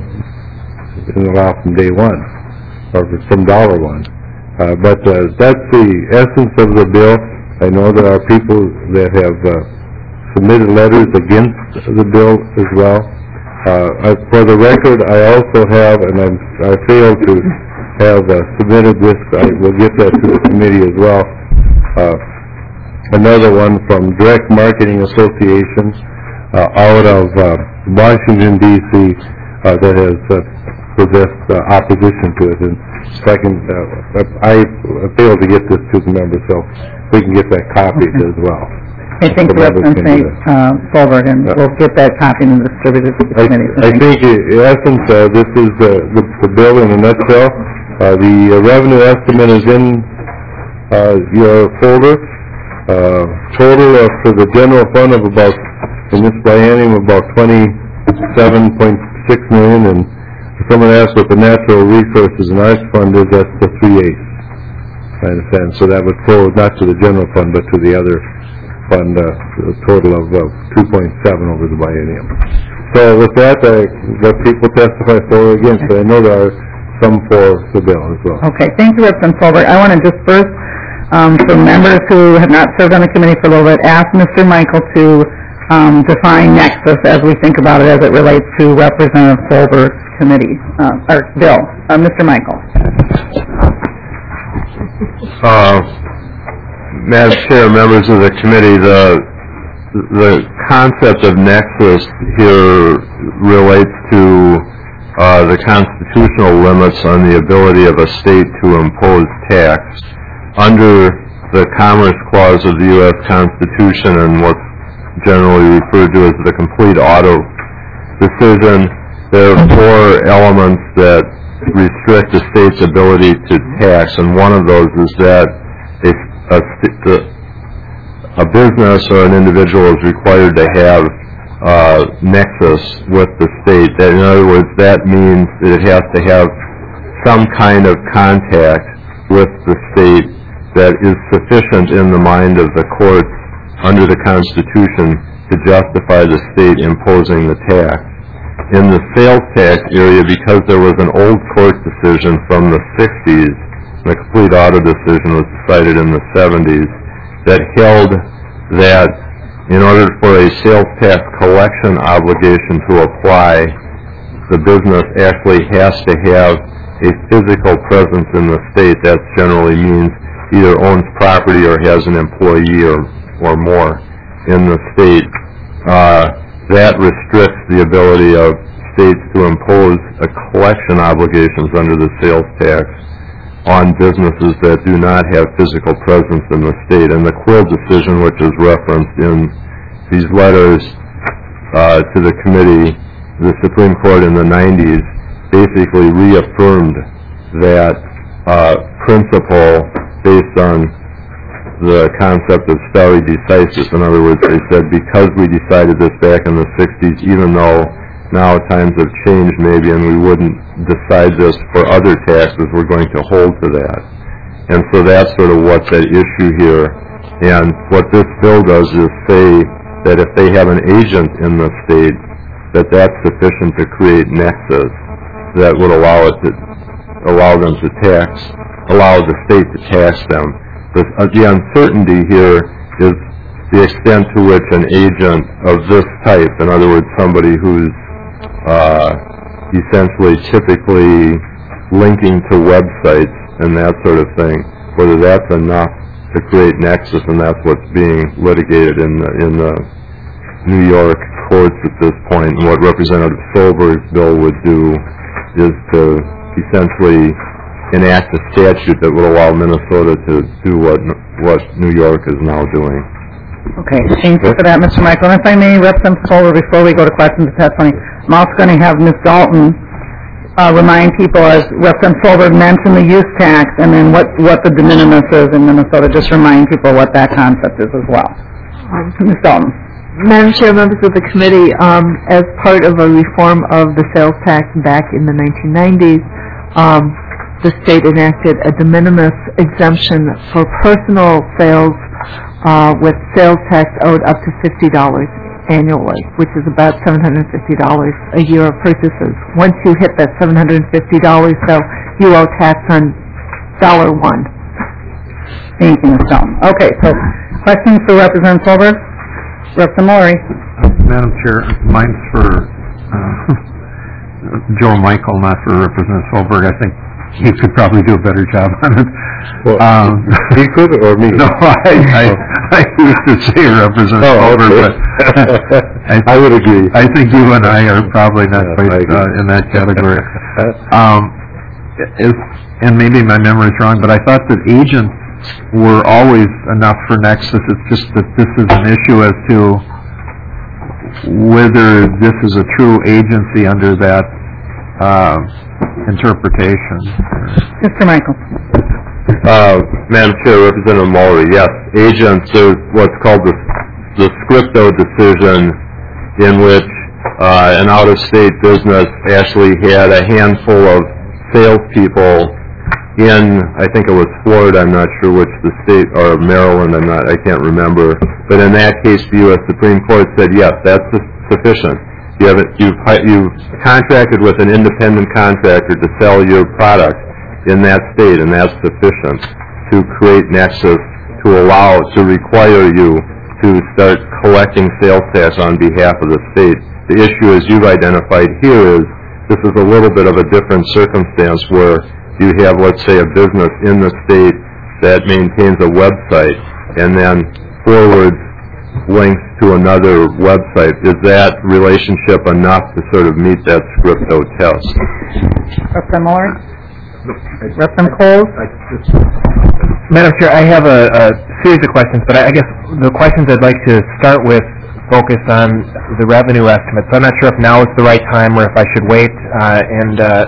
in the law from day one, or from dollar one. Uh, but uh, that's the essence of the bill. I know there are people that have uh, submitted letters against the bill as well. Uh, for the record, I also have, and I'm, I failed to have uh, submitted this, I will get that to the committee as well, uh, another one from Direct Marketing Association uh, out of uh, Washington, D C uh, that has uh, possessed uh, opposition to it. And second, uh, I failed to get this to the members, so we can get that copied as well. I think The the members can do Representative uh, Folberg, and Yeah. we'll get that copy and distributed to the I, committee. I think, in essence, uh, this is the, the, the bill in a nutshell. Uh, the uh, revenue estimate is in uh, your folder. Uh, total uh, for the general fund of about, in this biennium, about twenty-seven point six million, and someone asked what the natural resources and arts fund is, that's the three-eighths. I understand. So that would flow not to the general fund, but to the other fund, uh, a total of uh, two point seven over the biennium. So with that, I let people testify for or against, but I know there are some for the bill as well. Okay, thank you, Representative Folberg. I want to just first, um, for members who have not served on the committee for a little bit, ask Mister Michael to um, define nexus as we think about it as it relates to Representative Folberg's committee, uh, or bill. Uh, Mister Michael. Uh, Madam Chair, members of the committee, the the concept of nexus here relates to uh, the constitutional limits on the ability of a state to impose tax. Under the Commerce Clause of the U S Constitution and what's generally referred to as the complete auto decision, there are four elements that restrict the state's ability to tax, and one of those is that a, a, st- a business or an individual is required to have uh, nexus with the state. That, in other words, that means that it has to have some kind of contact with the state that is sufficient in the mind of the courts under the Constitution to justify the state imposing the tax. In the sales tax area, because there was an old court decision from the sixties, the complete auto decision was decided in the seventies, that held that in order for a sales tax collection obligation to apply, the business actually has to have a physical presence in the state. That generally means either owns property or has an employee or, or more in the state. Uh, that restricts the ability of states to impose a collection obligations under the sales tax on businesses that do not have physical presence in the state. And the Quill decision, which is referenced in these letters uh, to the committee, the Supreme Court in the nineties basically reaffirmed that uh, principle based on the concept of stare decisis. In other words, they said because we decided this back in the sixties, even though now times have changed maybe and we wouldn't decide this for other taxes, we're going to hold to that. And so that's sort of what's at issue here. And what this bill does is say that if they have an agent in the state, that that's sufficient to create nexus that would allow it to allow them to tax, allow the state to tax them. The, uh, the uncertainty here is the extent to which an agent of this type, in other words, somebody who's uh, essentially typically linking to websites and that sort of thing, whether that's enough to create nexus, and that's what's being litigated in the, in the New York courts at this point. And what Representative Solberg's bill would do is to essentially enact a statute that would allow Minnesota to do what what New York is now doing. Okay, thank you for that, Mister Michael. And if I may, Representative Solberg, before we go to questions and testimony, I'm also going to have Miz Dalton uh, remind people, as Representative Solberg mentioned, the use tax, and then what, what the de minimis is in Minnesota. Just remind people what that concept is as well. Miz Dalton. Madam Chair, members of the committee, um, as part of a reform of the sales tax back in the nineteen nineties, um, the state enacted a de minimis exemption for personal sales uh, with sales tax owed up to fifty dollars annually, which is about seven hundred fifty dollars a year of purchases. Once you hit that seven hundred fifty dollars, though, you owe tax on dollar one. Thank you, Miz Dalton. Okay, so questions for Representative Solberg? Representative Mallory. Uh, Madam Chair, mine's for uh, Joe Michael, not for Representative Solberg. I think he could probably do a better job on it. Well, um, he could, or me? No, I, I, I used to say Representative oh, Solberg, okay. but I, I would agree. I think you and I are probably not yeah, quite uh, in that category. um, if, and maybe my memory is wrong, but I thought that agents were always enough for nexus. It's just that this is an issue as to whether this is a true agency under that uh, interpretation. Mister Michael. Uh, Madam Chair, Representative Mallory, yes, agents, there's what's called the, the Scripto decision, in which uh, an out-of-state business actually had a handful of salespeople in, I think it was Florida, I'm not sure which the state, or Maryland, I'm not, I can't remember. But in that case, the U S Supreme Court said, yes, that's sufficient. You have it, you've, you've contracted with an independent contractor to sell your product in that state, and that's sufficient to create nexus to allow, to require you to start collecting sales tax on behalf of the state. The issue, as you've identified here, is this is a little bit of a different circumstance where you have, let's say, a business in the state that maintains a website and then forwards links to another website. Is that relationship enough to sort of meet that Scripto test? Representative Mallory? Representative Coles? Madam Chair, I have a, a series of questions, but I, I guess the questions I'd like to start with focus on the revenue estimates. So I'm not sure if now is the right time or if I should wait. Uh, and uh,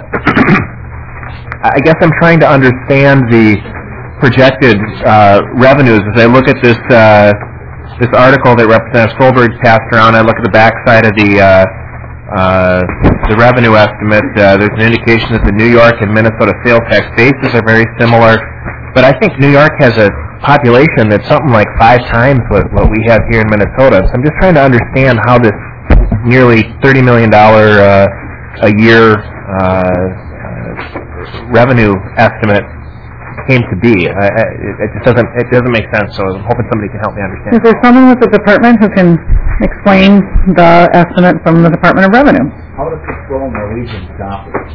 I guess I'm trying to understand the projected uh, revenues as I look at this uh, this article that Representative Solberg passed around, I look at the backside of the uh, uh, the revenue estimate. Uh, there's an indication that the New York and Minnesota sales tax bases are very similar, but I think New York has a population that's something like five times what, what we have here in Minnesota. So I'm just trying to understand how this nearly thirty million dollars uh, a year uh, revenue estimate came to be. I, I, it just doesn't it doesn't make sense. So I'm hoping somebody can help me understand. Is there someone with the department who can explain the estimate from the Department of Revenue? How to control Norwegian shoppers.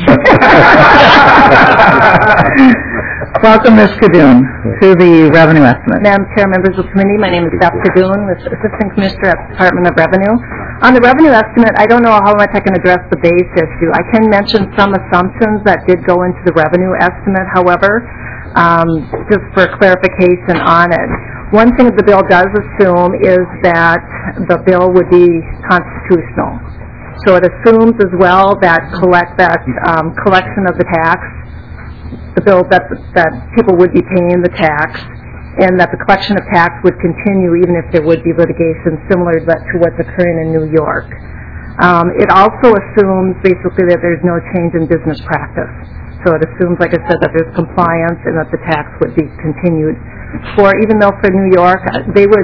Welcome, Miz Kadoon, to the revenue estimate. Madam Chair, members of the committee, my name is Beth Kadoon, Assistant Commissioner at the Department of Revenue. On the revenue estimate, I don't know how much I can address the base issue. I can mention some assumptions that did go into the revenue estimate, however, um, just for clarification on it. One thing the bill does assume is that the bill would be constitutional. So it assumes as well that collect that um, collection of the tax, the bill that that people would be paying the tax, and that the collection of tax would continue even if there would be litigation similar to what's occurring in New York. Um, it also assumes basically that there's no change in business practice. So it assumes, like I said, that there's compliance and that the tax would be continued. For even though for New York, they would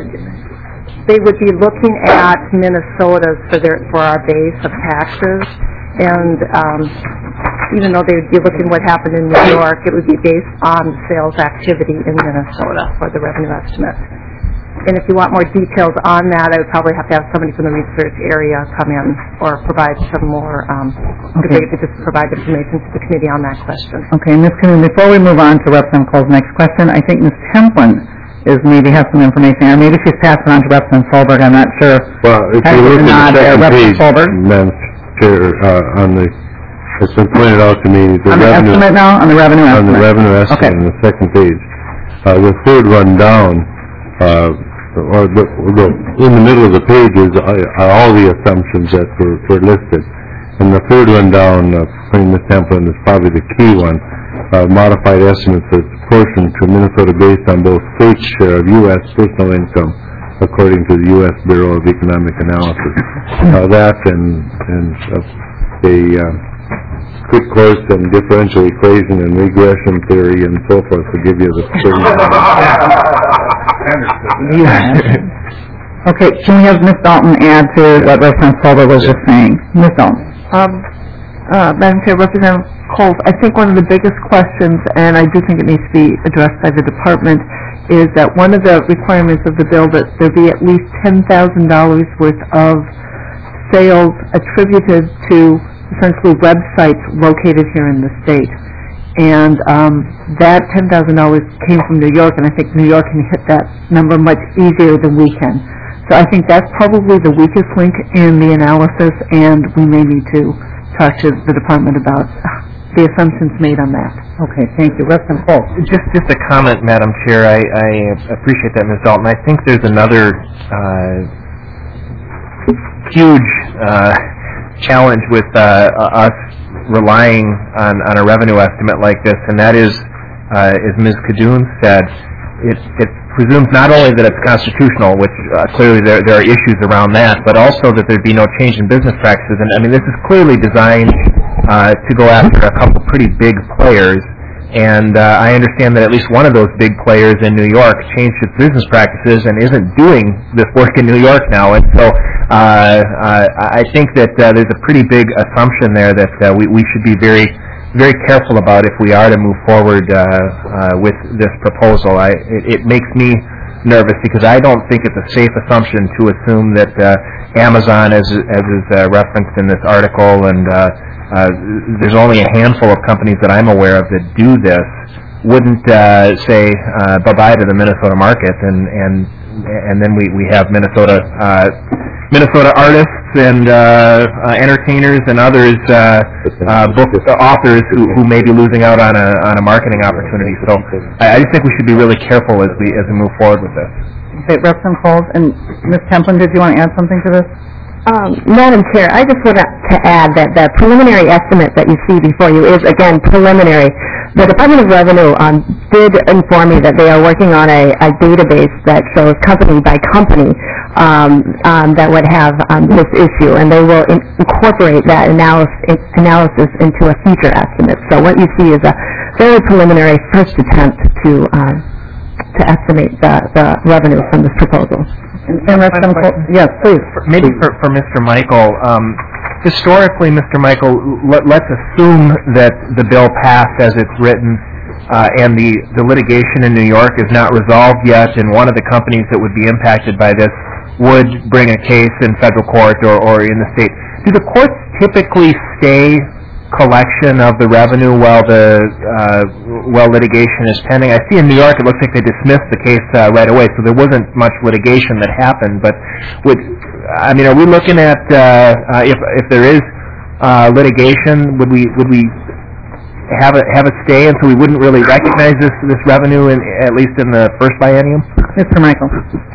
they would be looking at Minnesota's for their for our base of taxes, and um, even though they would be looking what happened in New York, it would be based on sales activity in Minnesota for the revenue estimate. And if you want more details on that, I would probably have to have somebody from the research area come in or provide some more, um, Okay. they could just provide information to the committee on that question. Okay, Miz Kadoon, before we move on to Representative Cole's next question, I think Miz Templin is maybe has some information, or maybe she's passing on to Representative Solberg, I'm not sure. Well, if Has you look it at not, the uh, second Representative page, Solberg? Madam Chair, uh, on the, it's been pointed out to me, the On the revenue... estimate now, on the revenue On the estimate? revenue Okay. estimate, on the second page. Uh, the third one down, uh, or the, the, in the middle of the page is, uh, are all the assumptions that were, were listed. And the third one down, uh, between Miz Templin, is probably the key one. Uh, modified estimates of proportion to Minnesota based on both state's share of U S personal income according to the U S Bureau of Economic Analysis. Uh, that and, and uh, a uh, quick course in differential equation and regression theory and so forth to give you the thirty. Okay, can we have Miz Dalton add to what Representative Solberg was just saying? Miz Dalton. Um, uh, Madam Chair, Representative Coles, I think one of the biggest questions, and I do think it needs to be addressed by the department, is that one of the requirements of the bill that there be at least ten thousand dollars worth of sales attributed to essentially websites located here in the state. And um, that ten thousand dollars came from New York, and I think New York can hit that number much easier than we can. So I think that's probably the weakest link in the analysis, and we may need to talk to the department about the assumptions made on that. Okay, thank you. Representative Cole. Just, just a comment, Madam Chair. I, I appreciate that, Miz Dalton. I think there's another uh, huge uh, challenge with uh, us relying on, on a revenue estimate like this, and that is, uh, as Miz Kadoon said, it, it presumes not only that it's constitutional, which uh, clearly there, there are issues around that, but also that there'd be no change in business practices. And I mean, this is clearly designed uh, to go after a couple pretty big players. And uh, I understand that at least one of those big players in New York changed its business practices and isn't doing this work in New York now. And so uh, uh, I think that uh, there's a pretty big assumption there that uh, we, we should be very very careful about if we are to move forward uh, uh, with this proposal. I, it, it makes me nervous because I don't think it's a safe assumption to assume that uh, Amazon, as, as is uh, referenced in this article, and uh, uh, there's only a handful of companies that I'm aware of that do this, wouldn't uh, say uh, bye-bye to the Minnesota market, and and and then we, we have Minnesota uh, Minnesota artists and uh, uh, entertainers and others, uh, uh, book authors who, who may be losing out on a on a marketing opportunity. So I, I just think we should be really careful as we as we move forward with this. Okay, Representative Coles, and Miz Templin, did you want to add something to this? Um, Madam Chair, I just want to add that the preliminary estimate that you see before you is, again, preliminary. The Department of Revenue um, did inform me that they are working on a, a database that shows company by company um, um, that would have um, this issue, and they will in- incorporate that analysis, analysis into a future estimate. So what you see is a very preliminary first attempt to um, to estimate the, the revenue from this proposal. And that's some, yes, please. Maybe for, for Mister Michael, um, historically, Mister Michael, let, let's assume that the bill passed as it's written, uh, and the, the litigation in New York is not resolved yet, and one of the companies that would be impacted by this would bring a case in federal court or, or in the state. Do the courts typically stay collection of the revenue while the uh, while litigation is pending? I see in New York it looks like they dismissed the case uh, right away, so there wasn't much litigation that happened. But would I mean, are we looking at uh, uh, if if there is uh, litigation, would we would we have it have it stay, and so we wouldn't really recognize this this revenue in at least in the first biennium? Mister Michael.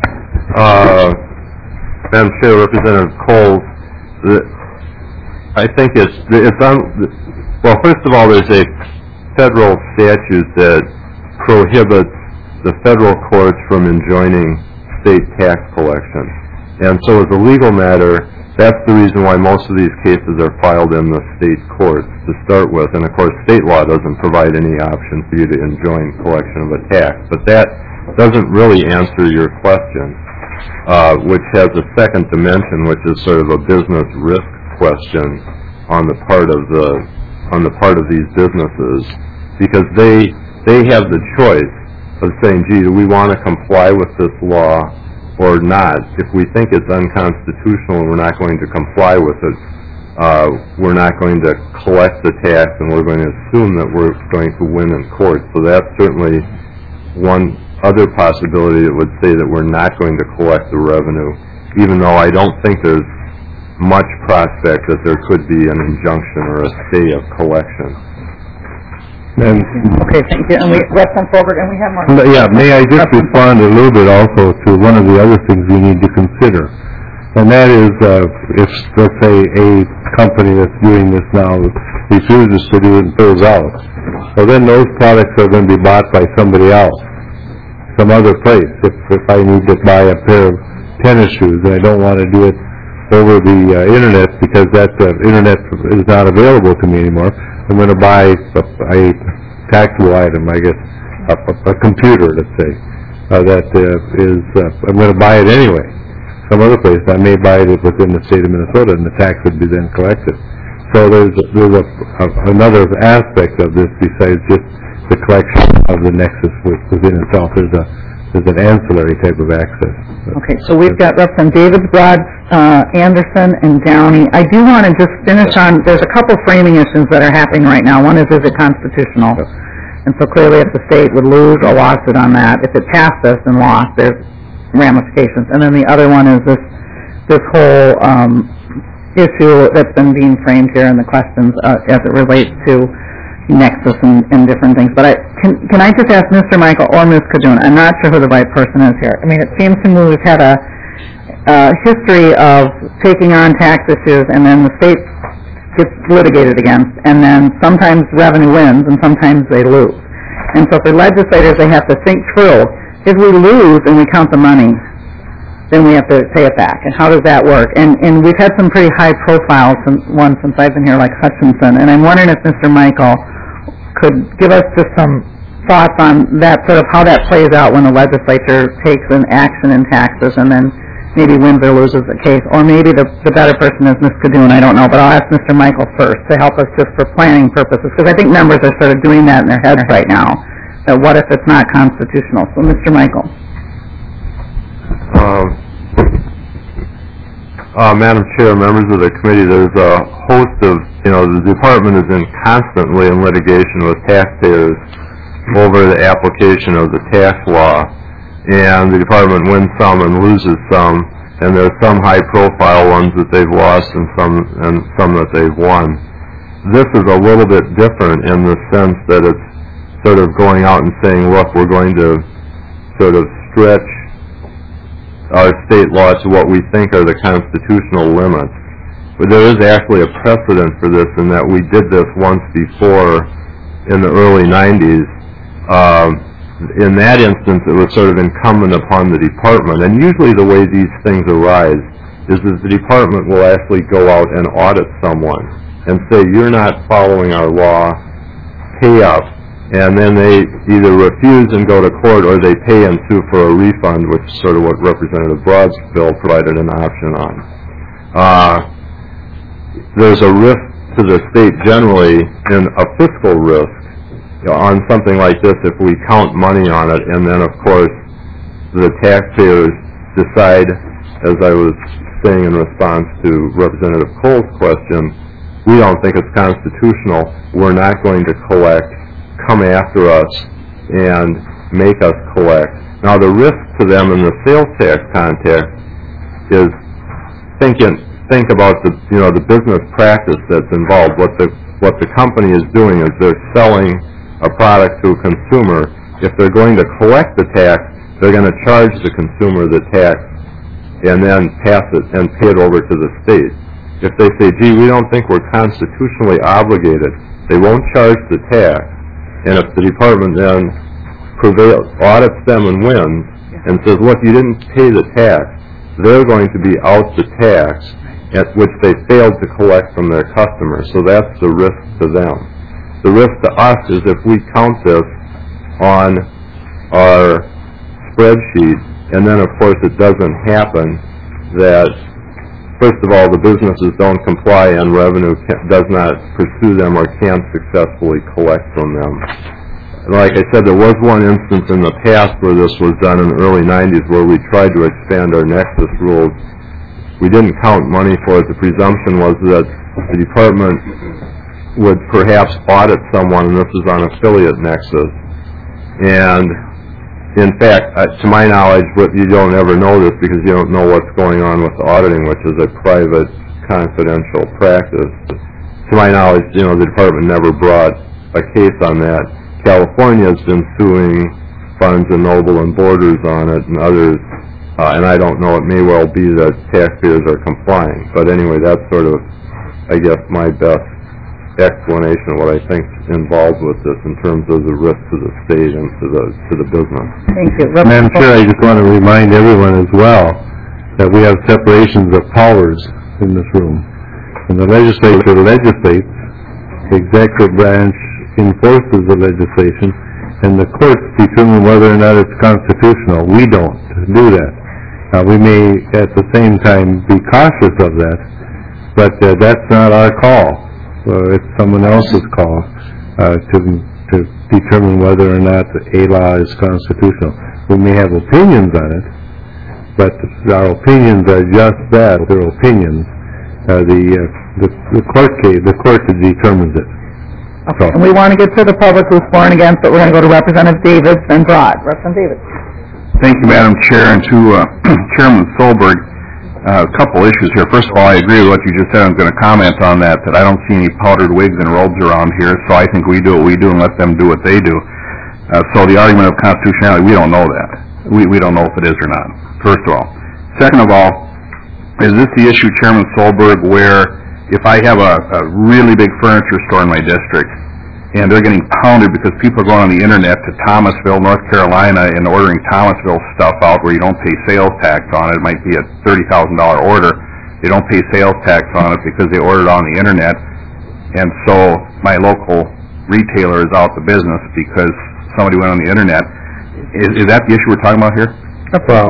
Uh, Madam Chair, Representative Cole, the, I think it's, it's on, well, first of all, there's a federal statute that prohibits the federal courts from enjoining state tax collection. And so as a legal matter, that's the reason why most of these cases are filed in the state courts to start with. And of course, state law doesn't provide any option for you to enjoin collection of a tax. But that doesn't really answer your question, uh, which has a second dimension, which is sort of a business risk question on the part of the on the part of these businesses, because they they have the choice of saying, gee, do we want to comply with this law or not? If we think it's unconstitutional and we're not going to comply with it, uh, we're not going to collect the tax, and we're going to assume that we're going to win in court. So that's certainly one other possibility that would say that we're not going to collect the revenue, even though I don't think there's much prospect that there could be an injunction or a stay of collection. And, Okay, thank you. And we, Representative Colbert, and we have more. yeah, may I just respond a little bit also to one of the other things we need to consider, and that is uh, if, let's say, a company that's doing this now refuses to do it and pulls out, well, then those products are going to be bought by somebody else, some other place. If, if I need to buy a pair of tennis shoes and I don't want to do it over the uh, internet because that uh, internet is not available to me anymore, I'm going to buy a, a taxable item, I guess, a, a, a computer, let's say, uh, that uh, is, uh, I'm going to buy it anyway. Some other place, I may buy it within the state of Minnesota, and the tax would be then collected. So there's, there's a, a, another aspect of this besides just the collection of the nexus within itself. There's a There's an ancillary type of access. Okay, so we've got Representative Davids, Broad, uh, Anderson, and Downey. I do want to just finish on, there's a couple framing issues that are happening right now. One is, is it constitutional? And so clearly if the state would lose a lawsuit on that, if it passed this and lost, there's ramifications. And then the other one is this, this whole um, issue that's been being framed here in the questions uh, as it relates to nexus and, and different things. But I, can, can I just ask Mister Michael or Miz Kaduna, I'm not sure who the right person is here. I mean, it seems to me we've had a, a history of taking on tax issues and then the state gets litigated against, and then sometimes revenue wins and sometimes they lose. And so for legislators, they have to think through, if we lose and we count the money, then we have to pay it back. And how does that work? And, and we've had some pretty high profiles, since, one since I've been here, like Hutchinson. And I'm wondering if Mister Michael could give us just some thoughts on that, sort of how that plays out when the legislature takes an action in taxes and then maybe wins or loses the case. Or maybe the, the better person is Miz Kaduna, I don't know, but I'll ask Mister Michael first to help us just for planning purposes, because I think members are sort of doing that in their heads right now, that what if it's not constitutional? So Mister Michael. Uh, uh, Madam Chair, members of the committee, there's a host of, you know, the department is in constantly in litigation with taxpayers over the application of the tax law, and the department wins some and loses some, and there are some high-profile ones that they've lost and some and some that they've won. This is a little bit different in the sense that it's sort of going out and saying, look, we're going to sort of stretch our state law to what we think are the constitutional limits. But there is actually a precedent for this in that we did this once before in the early nineties. Um, in that instance, it was sort of incumbent upon the department, and usually the way these things arise is that the department will actually go out and audit someone and say, you're not following our law, pay up. And then they either refuse and go to court, or they pay and sue for a refund, which is sort of what Representative Broad's bill provided an option on. Uh, there's a risk to the state generally in a fiscal risk, you know, on something like this if we count money on it, and then of course the taxpayers decide, as I was saying in response to Representative Cole's question, we don't think it's constitutional, we're not going to collect, come after us and make us collect. Now the risk to them in the sales tax context is thinking, think about the, you know, the business practice that's involved. What the, what the company is doing is they're selling a product to a consumer. If they're going to collect the tax, they're going to charge the consumer the tax and then pass it and pay it over to the state. If they say, gee, we don't think we're constitutionally obligated, they won't charge the tax. And if the department then prevails, audits them and wins, and says, look, you didn't pay the tax, they're going to be out the tax at which they failed to collect from their customers. So that's the risk to them. The risk to us is if we count this on our spreadsheet, and then of course it doesn't happen, that first of all the businesses don't comply and revenue can, does not pursue them or can't successfully collect from them. Like I said, there was one instance in the past where this was done in the early nineties where we tried to expand our nexus rules. We didn't count money for it. The presumption was that the department would perhaps audit someone, and this is on affiliate nexus. And in fact, uh, to my knowledge, but you don't ever know this because you don't know what's going on with the auditing, which is a private, confidential practice. To my knowledge, you know, the department never brought a case on that. California has been suing Barnes and Noble and Borders on it and others, uh, and I don't know, it may well be that taxpayers are complying. But anyway, that's sort of, I guess, my best explanation of what I think is involved with this in terms of the risk to the state and to the to the business. Thank you. Madam Chair, I just want to remind everyone as well that we have separations of powers in this room. And the legislature legislates, the executive branch enforces the legislation, and the courts determine whether or not it's constitutional. We don't do that. Now, we may at the same time be cautious of that, but uh, that's not our call. So it's someone else's call uh, to to determine whether or not a law is constitutional. We may have opinions on it, but our opinions are just that, they're opinions. Uh, the, uh, the the court case, the court determines it. Okay, so. And we want to get to the public who's for and against, but we're going to go to Representative Davis and Broad. Representative Davis. Thank you, Madam Chair, and to uh, Chairman Solberg. Uh, a couple issues here. First of all, I agree with what you just said. I'm going to comment on that, that I don't see any powdered wigs and robes around here, so I think we do what we do and let them do what they do. Uh, so the argument of constitutionality, we don't know that. We, we don't know if it is or not, first of all. Second of all, is this the issue, Chairman Solberg, where if I have a, a really big furniture store in my district, and they're getting pounded because people are going on the internet to Thomasville, North Carolina, and ordering Thomasville stuff out where you don't pay sales tax on it. It might be a thirty thousand dollars order. They don't pay sales tax on it because they ordered on the internet. And so my local retailer is out the business because somebody went on the internet. Is, is that the issue we're talking about here? Well,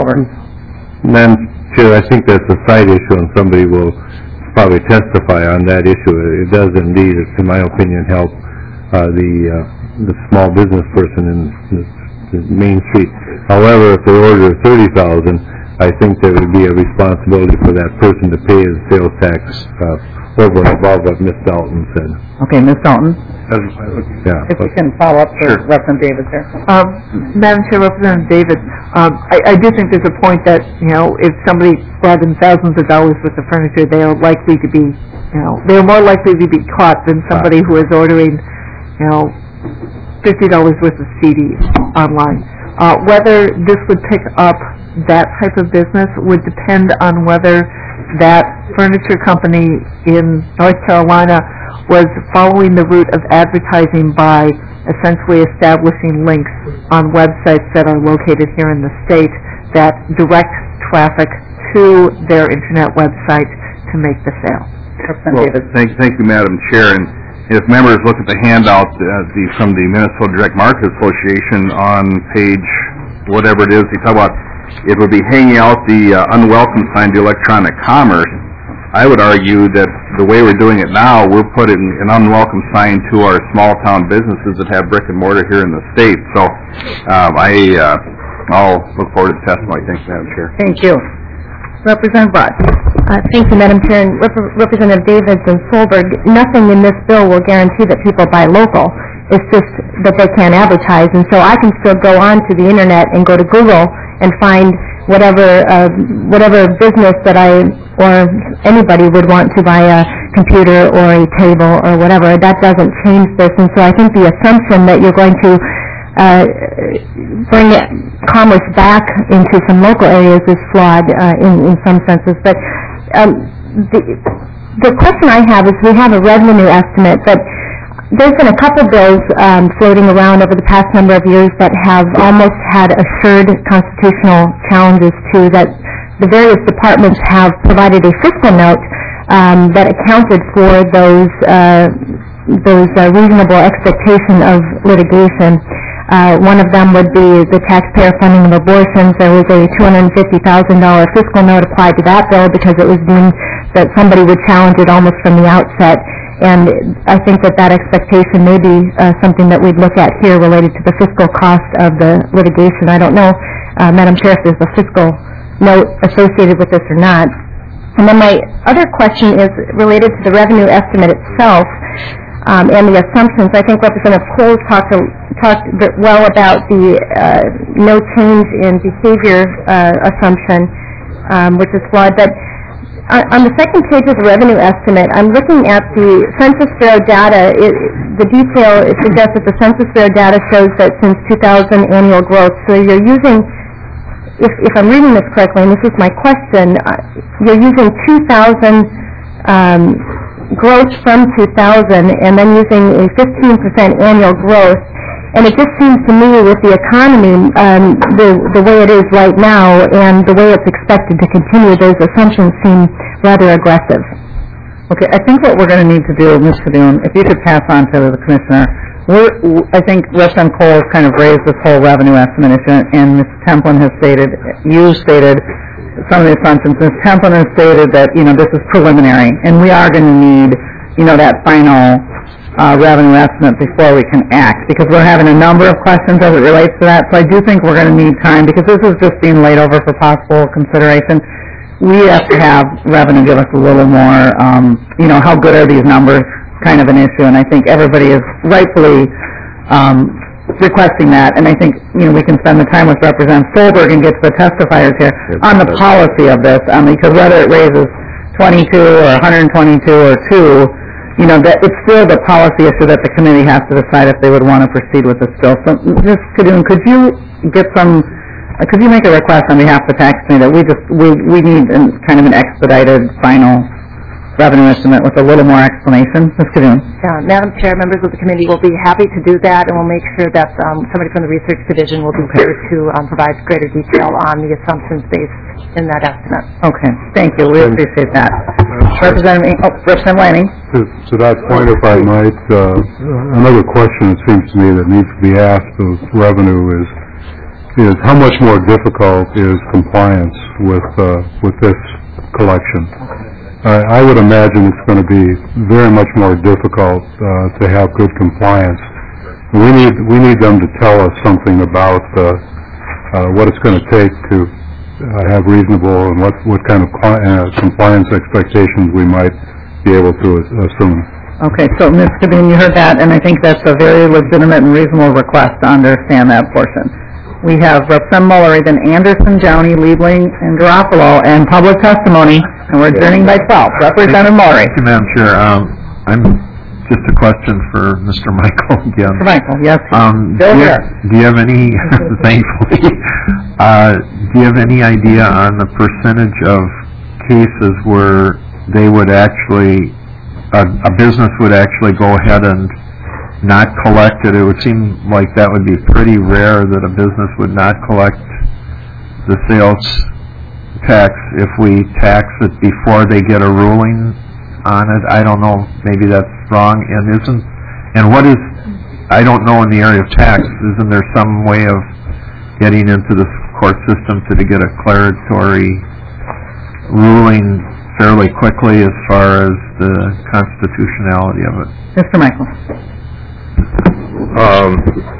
Madam Chair, I think that's a side issue, and somebody will probably testify on that issue. It does indeed, in my opinion, help Uh, the uh, the small business person in the, the main street. However, if they order thirty thousand, I think there would be a responsibility for that person to pay his sales tax uh, over and above what Miz Dalton said. Okay, Miz Dalton. Yeah. If we can follow up for sure. Representative Davis here. Um, Madam Chair, Representative Davis, um, I, I do think there's a point that, you know, if somebody brought in thousands of dollars worth of furniture, they are likely to be, you know, they are more likely to be caught than somebody who is ordering, you know, fifty dollars worth of C Ds online. Uh, whether this would pick up that type of business would depend on whether that furniture company in North Carolina was following the route of advertising by essentially establishing links on websites that are located here in the state that direct traffic to their internet website to make the sale. Well, thank, thank you, Madam Chair. And if members look at the handout uh, the, from the Minnesota Direct Market Association on page whatever it is, they talk about it would be hanging out the uh, unwelcome sign to electronic commerce. I would argue that the way we're doing it now, we're putting an unwelcome sign to our small town businesses that have brick and mortar here in the state. So um, I, uh, I'll look forward to the testimony. Thanks, Madam Chair. Thank you. Representative Bott. Uh, thank you, Madam Chair. And Rep- Representative Davids and Solberg, nothing in this bill will guarantee that people buy local. It's just that they can't advertise. And so I can still go on to the Internet and go to Google and find whatever uh, whatever business that I or anybody would want to buy a computer or a table or whatever. That doesn't change this. And so I think the assumption that you're going to uh, bring commerce back into some local areas is flawed uh, in, in some senses. But um, the, the question I have is we have a revenue estimate, but there's been a couple bills um, floating around over the past number of years that have almost had assured constitutional challenges to that the various departments have provided a fiscal note um, that accounted for those uh, those uh, reasonable expectation of litigation. Uh, one of them would be the taxpayer funding of abortions. There was a two hundred fifty thousand dollars fiscal note applied to that bill because it was deemed that somebody would challenge it almost from the outset. And I think that that expectation may be uh, something that we'd look at here related to the fiscal cost of the litigation. I don't know, uh, Madam Chair, if there's a fiscal note associated with this or not. And then my other question is related to the revenue estimate itself um, and the assumptions. I think Representative Coles talked, a, talked well about the uh, no change in behavior uh, assumption, um, which is flawed. But on the second page of the revenue estimate, I'm looking at the Census Bureau data. It, the detail it suggests that the Census Bureau data shows that since two thousand annual growth. So you're using, if, if I'm reading this correctly, and this is my question, uh, you're using two thousand um, growth from two thousand and then using a fifteen percent annual growth. And it just seems to me with the economy, um, the, the way it is right now and the way it's expected to continue, those assumptions seem rather aggressive. Okay, I think what we're going to need to do, Miz Kadoon, if you could pass on to the Commissioner, we're, I think Representative Cole has kind of raised this whole revenue estimate issue, and Miz Templin has stated, you stated some of the assumptions. Miz Templin has stated that, you know, this is preliminary, and we are going to need, you know, that final Uh, revenue estimate before we can act, because we're having a number of questions as it relates to that. So I do think we're going to need time, because this is just being laid over for possible consideration. We have to have revenue give us a little more, um, you know, how good are these numbers kind of an issue, and I think everybody is rightfully um, requesting that, and I think, you know, we can spend the time with Representative Solberg and get to the testifiers here on the policy of this, um, because whether it raises twenty-two or one hundred twenty-two or two, you know, that it's still the policy issue that the committee has to decide if they would want to proceed with this bill. So, Miz Kadoon, could you get some, uh, could you make a request on behalf of the tax committee that we just, we, we need an, kind of an expedited final revenue estimate with a little more explanation? Miz Kadoon. Yeah, Madam Chair, members of the committee will be happy to do that, and we'll make sure that um, somebody from the research division will be here to um, provide greater detail on the assumptions based in that estimate. Okay, thank you. We appreciate that. Representative, oh, Representative Lanning. To, to that point, if I might, uh, another question it seems to me that needs to be asked of revenue is is how much more difficult is compliance with uh, with this collection? Uh, I would imagine it's going to be very much more difficult uh, to have good compliance. We need we need them to tell us something about uh, uh, what it's going to take to uh, have reasonable and what what kind of cli- uh, compliance expectations we might be able to assume. Okay, so Miz Kadoon, you heard that, and I think that's a very legitimate and reasonable request to understand that portion. We have Representative Mullery, then Anderson, Jowney, Liebling, and Garofalo, and public testimony, and we're adjourning by twelve. Representative Mullery. Thank you, Madam Chair. Um, I'm just a question for Mister Michael again. Mister Michael, yes. Um, Still do, you here. have, do you have any, thankfully, uh, do do you have any idea on the percentage of cases where they would actually, a, a business would actually go ahead and not collect it? It would seem like that would be pretty rare that a business would not collect the sales tax if we tax it before they get a ruling on it. I don't know, maybe that's wrong, and isn't, and what is, I don't know in the area of tax, isn't there some way of getting into the court system to, to get a declaratory ruling fairly quickly as far as the constitutionality of it? Mister Michael. Um,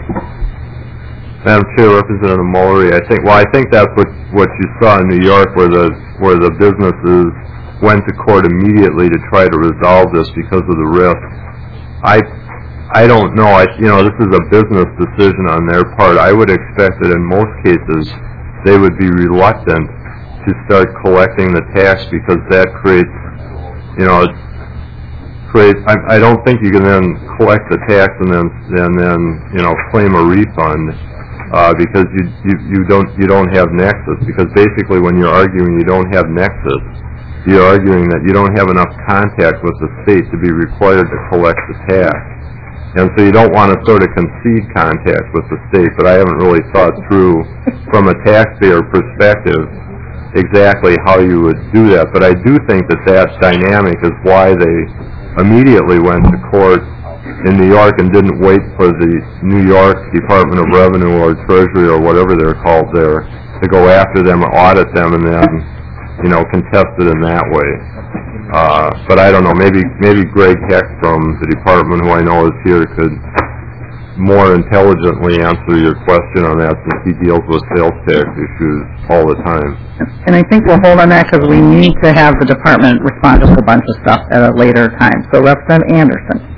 Madam Chair, Representative Mullery, I think, well, I think that's what, what you saw in New York, where the, where the businesses went to court immediately to try to resolve this because of the risk. I, I don't know, I, you know, this is a business decision on their part. I would expect that in most cases, they would be reluctant to start collecting the tax because that creates, you know, creates, I, I don't think you can then collect the tax and then, and then, you know, claim a refund. Uh, because you, you you don't you don't have nexus, because basically when you're arguing you don't have nexus, you're arguing that you don't have enough contact with the state to be required to collect the tax, and so you don't want to sort of concede contact with the state. But I haven't really thought through from a taxpayer perspective exactly how you would do that. But I do think that that dynamic is why they immediately went to court in New York and didn't wait for the New York Department of Revenue or Treasury or whatever they're called there to go after them or audit them and then, you know, contest it in that way. Uh, but I don't know, maybe maybe Greg Heck from the department, who I know is here, could more intelligently answer your question on that, since he deals with sales tax issues all the time. And I think we'll hold on that because we need to have the department respond to a bunch of stuff at a later time. So Representative Anderson.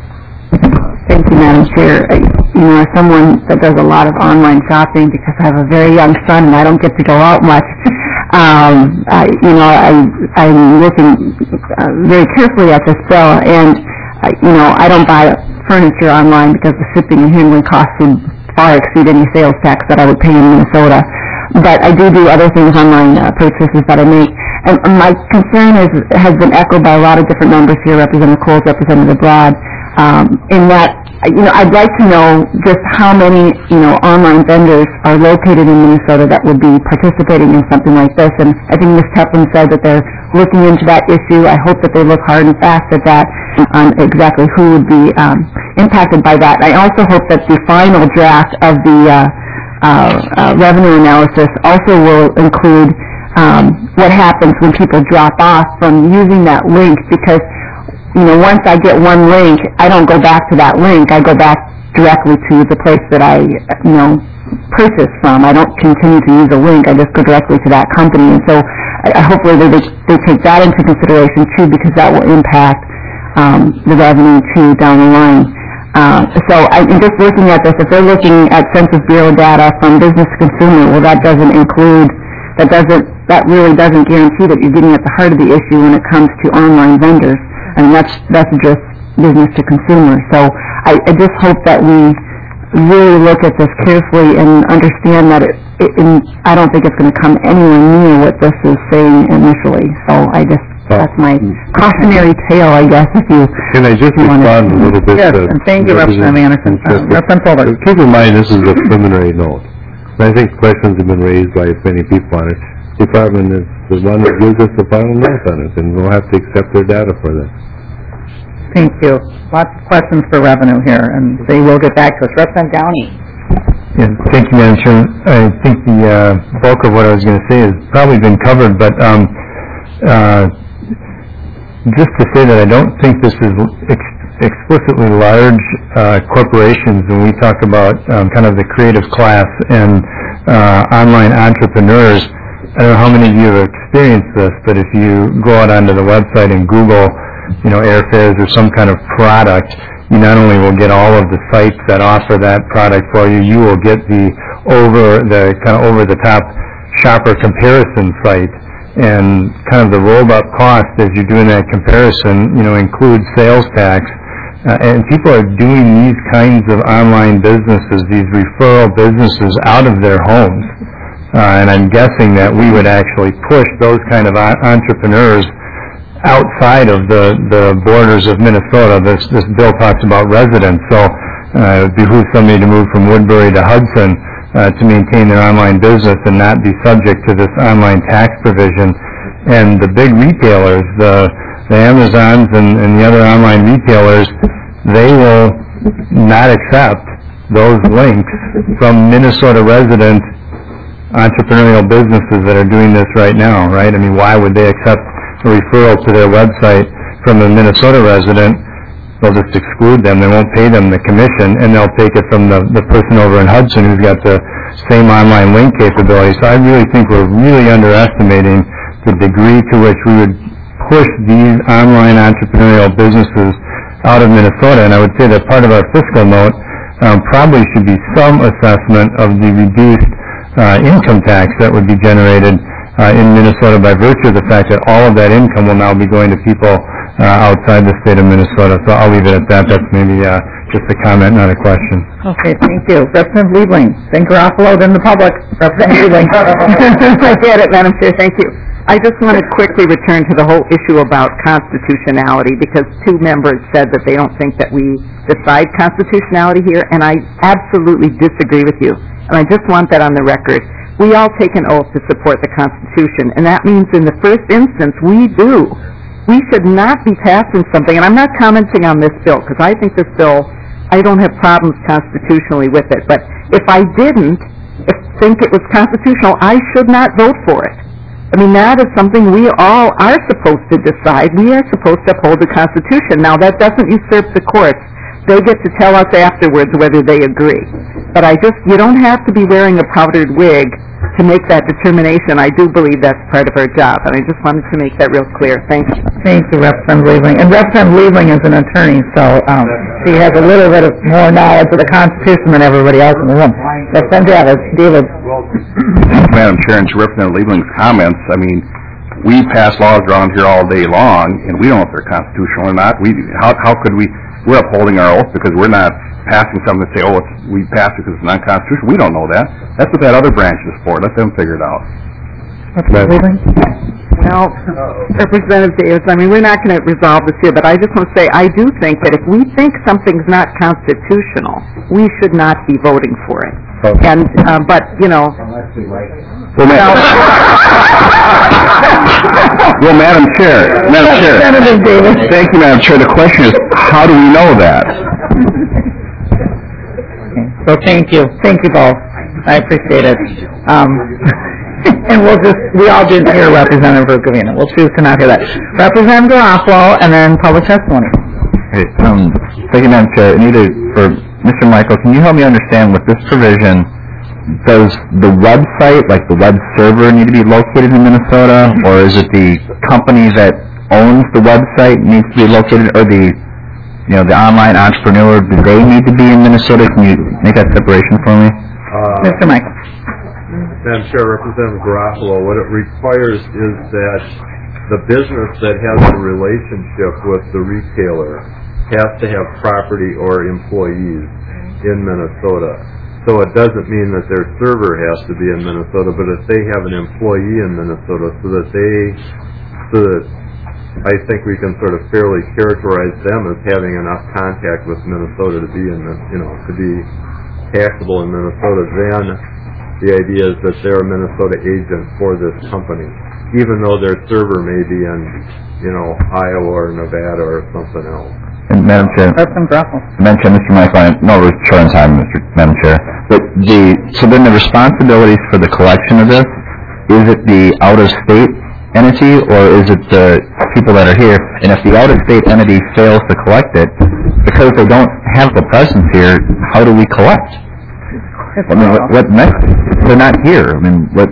Thank you, Madam Chair. I, you know, as someone that does a lot of online shopping, because I have a very young son and I don't get to go out much, um, I, you know, I, I'm looking uh, very carefully at this bill, and, uh, you know, I don't buy furniture online because the shipping and handling costs would far exceed any sales tax that I would pay in Minnesota. But I do do other things online, uh, purchases that I make. And my concern is, has been echoed by a lot of different members here, Representative Coles, Representative Broad, Um, in that, you know, I'd like to know just how many, you know, online vendors are located in Minnesota that would be participating in something like this. And I think Miz Teflon said that they're looking into that issue. I hope that they look hard and fast at that, on exactly who would be um, impacted by that. I also hope that the final draft of the uh, uh, uh, revenue analysis also will include um, what happens when people drop off from using that link, because you know, once I get one link, I don't go back to that link. I go back directly to the place that I, you know, purchased from. I don't continue to use a link. I just go directly to that company. And so I, I hopefully they, they take that into consideration, too, because that will impact um, the revenue, too, down the line. Uh, so I, in just looking at this, if they're looking at Census Bureau data from business to consumer, well, that doesn't include, that doesn't, that really doesn't guarantee that you're getting at the heart of the issue when it comes to online vendors. And that's that's just business to consumer. So I, I just hope that we really look at this carefully and understand that it, it, and I don't think it's going to come anywhere near what this is saying initially. So I just, that's my cautionary tale, I guess, if you Can I just respond a little bit? Yes, to and thank you, Representative Anderson. Uh, Representative Fuller. Keep in mind, this is a preliminary note. And I think questions have been raised by many people on it. The department is the one that gives us the final note on it, and we'll have to accept their data for that. Thank you. Lots of questions for revenue here, and they will get back to us. Representative Downey. Yeah, thank you, Madam Chair. I think the uh, bulk of what I was going to say has probably been covered, but um, uh, just to say that I don't think this is ex- explicitly large uh, corporations when we talk about um, kind of the creative class and uh, online entrepreneurs. I don't know how many of you have experienced this, but if you go out onto the website and Google, you know, airfares or some kind of product, you not only will get all of the sites that offer that product for you, you will get the over the kind of over the top shopper comparison site, and kind of the rolled up cost as you're doing that comparison, you know, includes sales tax. Uh, and people are doing these kinds of online businesses, these referral businesses, out of their homes. Uh, and I'm guessing that we would actually push those kind of o- entrepreneurs outside of the, the borders of Minnesota. This, this bill talks about residents, so uh, it would behoove somebody to move from Woodbury to Hudson uh, to maintain their online business and not be subject to this online tax provision. And the big retailers, the, the Amazons and, and the other online retailers, they will not accept those links from Minnesota resident entrepreneurial businesses that are doing this right now, right? I mean, why would they accept a referral to their website from a Minnesota resident? They'll just exclude them. They won't pay them the commission, and they'll take it from the, the person over in Hudson who's got the same online link capability. So I really think we're really underestimating the degree to which we would push these online entrepreneurial businesses out of Minnesota. And I would say that part of our fiscal note um, probably should be some assessment of the reduced uh, income tax that would be generated Uh, in Minnesota by virtue of the fact that all of that income will now be going to people uh, outside the state of Minnesota. So I'll leave it at that. That's maybe uh, just a comment, not a question. Okay, thank you. Representative Liebling. Then Garofalo, then the public. Representative Liebling. I get it, Madam Chair. Thank you. I just want to quickly return to the whole issue about constitutionality, because two members said that they don't think that we decide constitutionality here, and I absolutely disagree with you. And I just want that on the record. We all take an oath to support the Constitution, and that means in the first instance we do. We should not be passing something, and I'm not commenting on this bill, because I think this bill, I don't have problems constitutionally with it, but if I didn't if, think it was constitutional, I should not vote for it. I mean, that is something we all are supposed to decide. We are supposed to uphold the Constitution. Now, that doesn't usurp the courts. They get to tell us afterwards whether they agree. But I just, you don't have to be wearing a powdered wig to make that determination. I do believe that's part of our job, and I just wanted to make that real clear. Thank you. Thank you, Representative Liebling. And Representative Liebling is an attorney, so um, she has a little bit of more knowledge of the Constitution than everybody else in the room. Representative David. Madam Chair, and to Representative Liebling's comments, I mean, we pass laws around here all day long, and we don't know if they're constitutional or not. We, how, how could we, we're upholding our oath because we're not passing something that say, oh, it's, we passed it because it's non-constitutional. We don't know that. That's what that other branch is for. Let them figure it out. Well, Representative Davis, I mean, we're not going to resolve this here, but I just want to say I do think that if we think something's not constitutional, we should not be voting for it. Okay. And, um, but, you know... Well, ma- well, Madam Chair, Madam Chair, thank you, Madam Chair. The question is, how do we know that? So thank you. Thank you both. I appreciate it. Um, and we'll just, we all did hear Representative Rukavina. We'll choose to not hear that. Representative Garofalo, and then public testimony. Hey, um, thank you, Madam Chair. Anita, for Mister Michael, can you help me understand with this provision, does the website, like the web server, need to be located in Minnesota, or is it the company that owns the website needs to be located, or the, you know, the online entrepreneur, do they need to be in Minnesota? Can you make that separation for me? Uh, Mister Michael. Madam Chair, Representative Garofalo, what it requires is that the business that has a relationship with the retailer has to have property or employees in Minnesota. So it doesn't mean that their server has to be in Minnesota, but if they have an employee in Minnesota, so that they, so that I think we can sort of fairly characterize them as having enough contact with Minnesota to be in, the, you know, to be taxable in Minnesota, then the idea is that they're a Minnesota agent for this company, even though their server may be in, you know, Iowa or Nevada or something else. And Madam Chair, Madam Chair, Mister Michael, I know we're short on time, Mister Madam Chair, but the, so then the responsibilities for the collection of this, is it the out-of-state entity, or is it the people that are here? And if the out-of-state entity fails to collect it, because they don't have the presence here, how do we collect? I mean, what, what next? They're not here. I mean, what?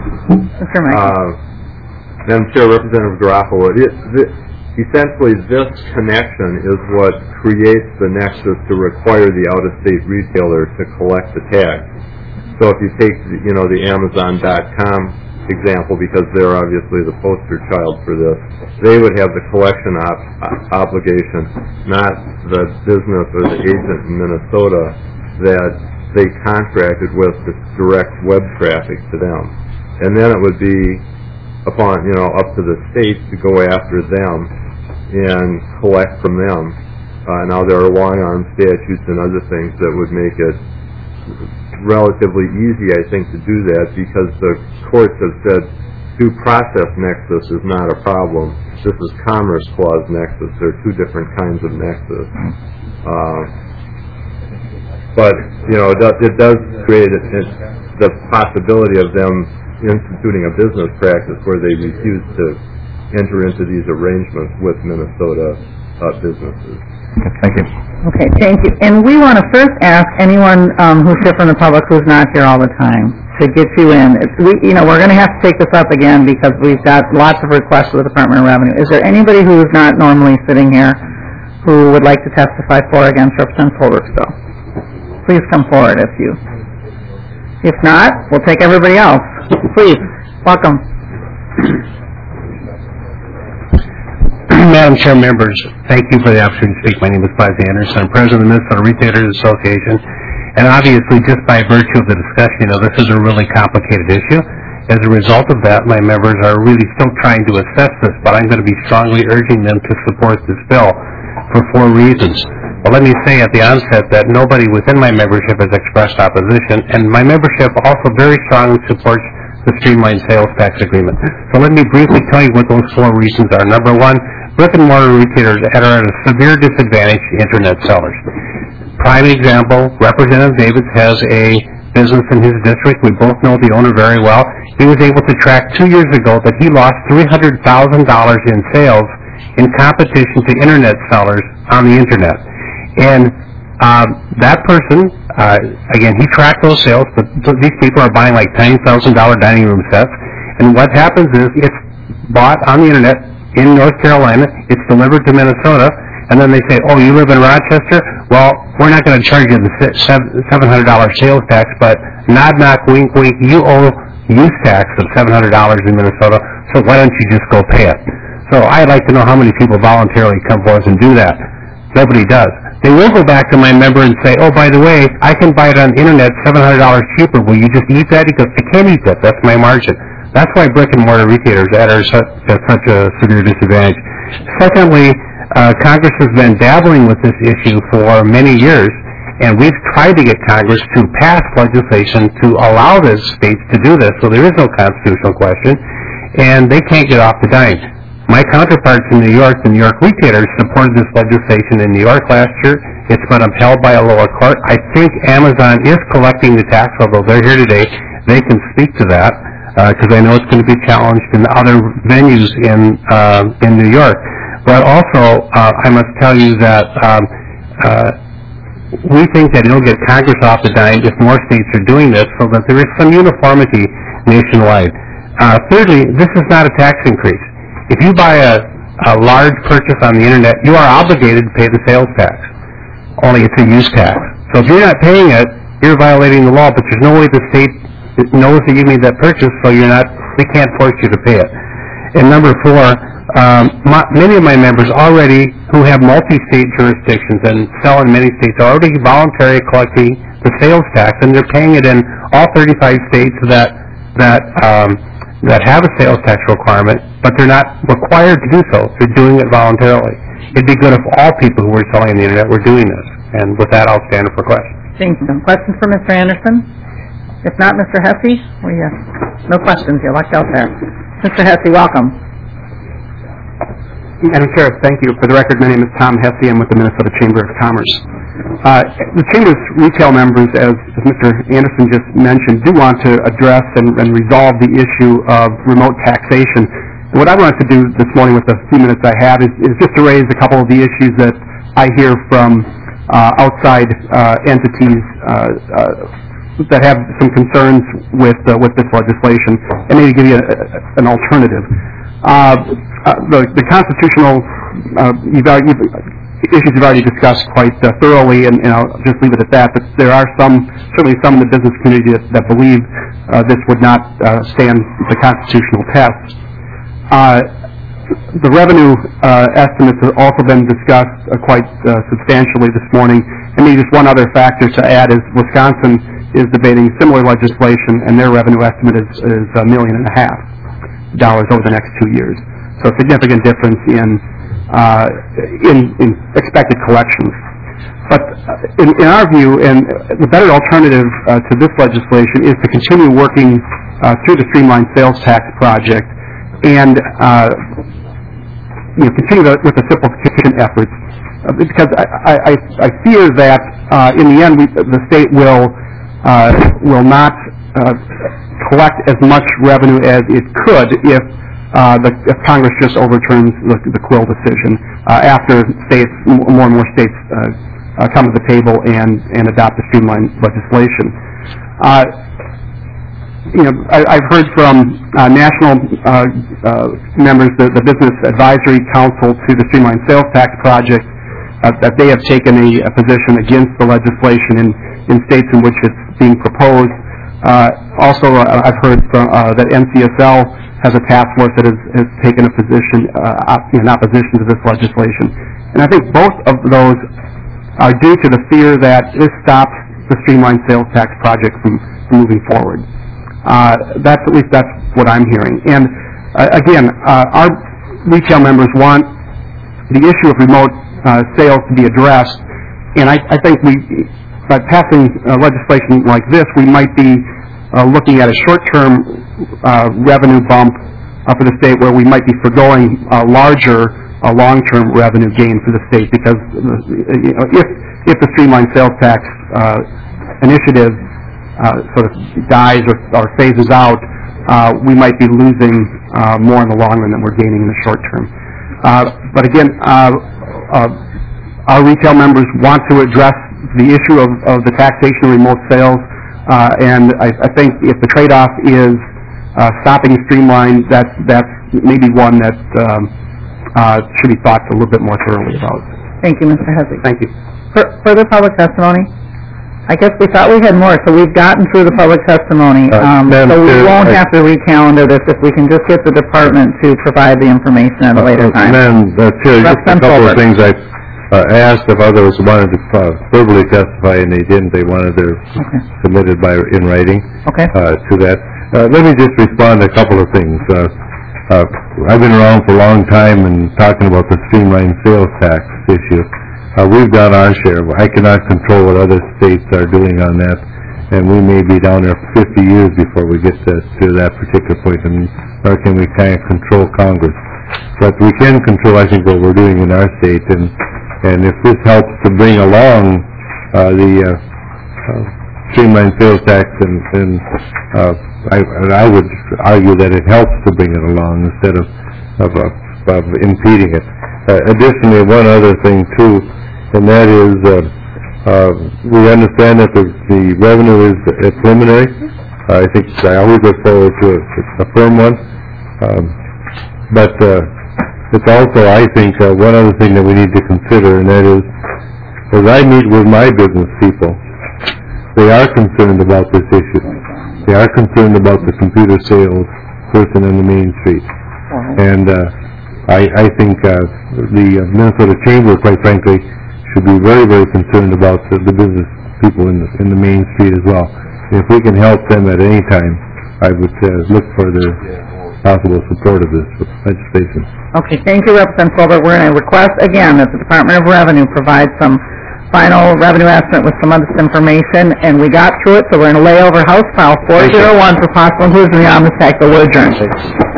Uh, Madam Chair, Representative Garofalo, it, it, essentially this connection is what creates the nexus to require the out-of-state retailer to collect the tax. So if you take, you know, the Amazon dot com example, because they're obviously the poster child for this, they would have the collection op- obligation, not the business or the agent in Minnesota that they contracted with to direct web traffic to them. And then it would be upon, you know, up to the state to go after them and collect from them. Uh, now there are long-arm statutes and other things that would make it relatively easy, I think, to do that, because the courts have said due process nexus is not a problem. This is Commerce Clause nexus. They're two different kinds of nexus. Uh, but, you know, it does, it does create it, it, the possibility of them instituting a business practice where they refuse to enter into these arrangements with Minnesota uh, businesses. Thank you. Okay, thank you. And we want to first ask anyone um, who's here from the public who's not here all the time to get you in. If we, you know, we're going to have to take this up again because we've got lots of requests for the Department of Revenue. Is there anybody who is not normally sitting here who would like to testify for or against Representative Holdersville? Please come forward if you. If not, we'll take everybody else. Please, welcome. Madam Chair, members, thank you for the opportunity to speak. My name is Buzz Anderson. I'm president of the Minnesota Retailers Association. And obviously, just by virtue of the discussion, you know, this is a really complicated issue. As a result of that, my members are really still trying to assess this, but I'm going to be strongly urging them to support this bill for four reasons. Well, let me say at the onset that nobody within my membership has expressed opposition, and my membership also very strongly supports the streamlined sales tax agreement. So let me briefly tell you what those four reasons are. Number one, brick-and-mortar retailers are at a severe disadvantage to Internet sellers. Prime example, Representative Davis has a business in his district. We both know the owner very well. He was able to track two years ago that he lost three hundred thousand dollars in sales in competition to Internet sellers on the Internet. And um, that person, uh, again, he tracked those sales, but th- these people are buying like ten thousand dollars dining room sets. And what happens is it's bought on the Internet in North Carolina, it's delivered to Minnesota, and then they say, oh, you live in Rochester? Well, we're not going to charge you the seven hundred dollars sales tax, but nod, knock, wink, wink, you owe use tax of seven hundred dollars in Minnesota, so why don't you just go pay it? So I'd like to know how many people voluntarily come forward and do that. Nobody does. They will go back to my member and say, oh, by the way, I can buy it on the Internet seven hundred dollars cheaper. Will you just eat that? He goes, I can't eat that. That's my margin. That's why brick-and-mortar retailers are at such a severe disadvantage. Secondly, uh, Congress has been dabbling with this issue for many years, and we've tried to get Congress to pass legislation to allow the states to do this, so there is no constitutional question, and they can't get off the dime. My counterparts in New York, the New York retailers, supported this legislation in New York last year. It's been upheld by a lower court. I think Amazon is collecting the tax, although they're here today. They can speak to that, because uh, I know it's going to be challenged in other venues in uh, in New York. But also, uh, I must tell you that um, uh, we think that it'll get Congress off the dime if more states are doing this, so that there is some uniformity nationwide. Uh, thirdly, this is not a tax increase. If you buy a, a large purchase on the Internet, you are obligated to pay the sales tax. Only it's a use tax. So if you're not paying it, you're violating the law, but there's no way the state knows that you made that purchase, so you're not, they can't force you to pay it. And number four, um, my, many of my members already, who have multi-state jurisdictions and sell in many states, are already voluntarily collecting the sales tax, and they're paying it in all thirty-five states that that um, that have a sales tax requirement, but they're not required to do so. They're doing it voluntarily. It'd be good if all people who were selling on the Internet were doing this. And with that, I'll stand up for questions. Thank you. Questions for Mister Anderson? If not, Mister Hesse? Well, yes. No questions. You're lucked out there. Mister Hesse, welcome. Madam Chair, thank you. For the record, my name is Tom Hesse. I'm with the Minnesota Chamber of Commerce. Uh, the Chamber's retail members, as, as Mister Anderson just mentioned, do want to address and, and resolve the issue of remote taxation. What I wanted to do this morning with the few minutes I have is, is just to raise a couple of the issues that I hear from uh, outside uh, entities uh, uh, that have some concerns with uh, with this legislation, and maybe give you a, a, an alternative. Uh, uh, the, the constitutional uh, you've already, issues you've already discussed quite uh, thoroughly, and, and I'll just leave it at that. But there are some, certainly some in the business community that, that believe uh, this would not uh, stand the constitutional test. Uh, the revenue uh, estimates have also been discussed uh, quite uh, substantially this morning, And maybe just one other factor to add is Wisconsin is debating similar legislation, and their revenue estimate is, is a million and a half dollars over the next two years. So a significant difference in, uh, in, in expected collections. But in, in our view, and the better alternative uh, to this legislation is to continue working uh, through the streamlined sales tax project and uh, you know, continue the, with the simplification efforts. Uh, because I, I, I fear that uh, in the end we, the state will uh, will not uh, collect as much revenue as it could if uh, the if Congress just overturns the, the Quill decision uh, after states more and more states uh, uh, come to the table and and adopt the streamlined legislation. Uh, you know, I, I've heard from uh, national uh, uh, members, the, the Business Advisory Council to the Streamlined Sales Tax Project, uh, that they have taken a, a position against the legislation in, in states in which it's being proposed. Uh, also, uh, I've heard from, uh, that N C S L has a task force that has, has taken a position uh, op, in opposition to this legislation. And I think both of those are due to the fear that this stops the Streamlined Sales Tax Project from, from moving forward. Uh, that's at least that's what I'm hearing. And uh, again, uh, our retail members want the issue of remote uh, sales to be addressed. And I, I think we, by passing uh, legislation like this, we might be uh, looking at a short-term uh, revenue bump uh, for the state, where we might be foregoing a larger uh, long-term revenue gain for the state. Because uh, you know, if if the streamlined sales tax uh, initiative Uh, sort of dies or, or phases out, uh, we might be losing uh, more in the long run than we're gaining in the short term. Uh, but again, uh, uh, our retail members want to address the issue of, of the taxation of remote sales, uh, and I, I think if the trade-off is uh, stopping streamline, that's, that's maybe one that um, uh, should be thought a little bit more thoroughly about. Thank you, Mister Hezzy. Thank you. For, further public testimony? I guess we thought we had more, so we've gotten through the public testimony. Um, Madam so we Chair, won't I- have to recalendar this if we can just get the department to provide the information at a later time. Madam uh, Chair, just a Representative couple of Colbert. things. I uh, asked if others wanted to uh, verbally testify, and they didn't. They wanted their Okay. submitted by in writing Okay. uh, to that. Uh, let me just respond to a couple of things. Uh, uh, I've been around for a long time and talking about the streamlined sales tax issue. Uh, we've done our share. I cannot control what other states are doing on that, and we may be down there for fifty years before we get to, to that particular point, and nor can we kind of control Congress. But we can control, I think, what we're doing in our state, and and if this helps to bring along uh, the uh, uh, streamlined sales tax, and, and uh, I, I would argue that it helps to bring it along instead of of, uh, of impeding it. Uh, additionally, one other thing too, and that is uh, uh, we understand that the, the revenue is uh, preliminary. Uh, I think I always look forward to a, a firm one. Um, but uh, it's also, I think, uh, one other thing that we need to consider, and that is, as I meet with my business people, they are concerned about this issue. They are concerned about the computer sales person in the main street. And uh, I, I think uh, the Minnesota Chamber, quite frankly, should be very, very concerned about the, the business people in the, in the main street as well. If we can help them at any time, I would uh, look for their possible support of this legislation. Okay, thank you, Representative Colbert. We're going to request again that the Department of Revenue provide some final revenue estimate with some of this information, and we got through it, so we're going to lay over House File four oh one for possible inclusion in the omnibus tax, so we're adjourned.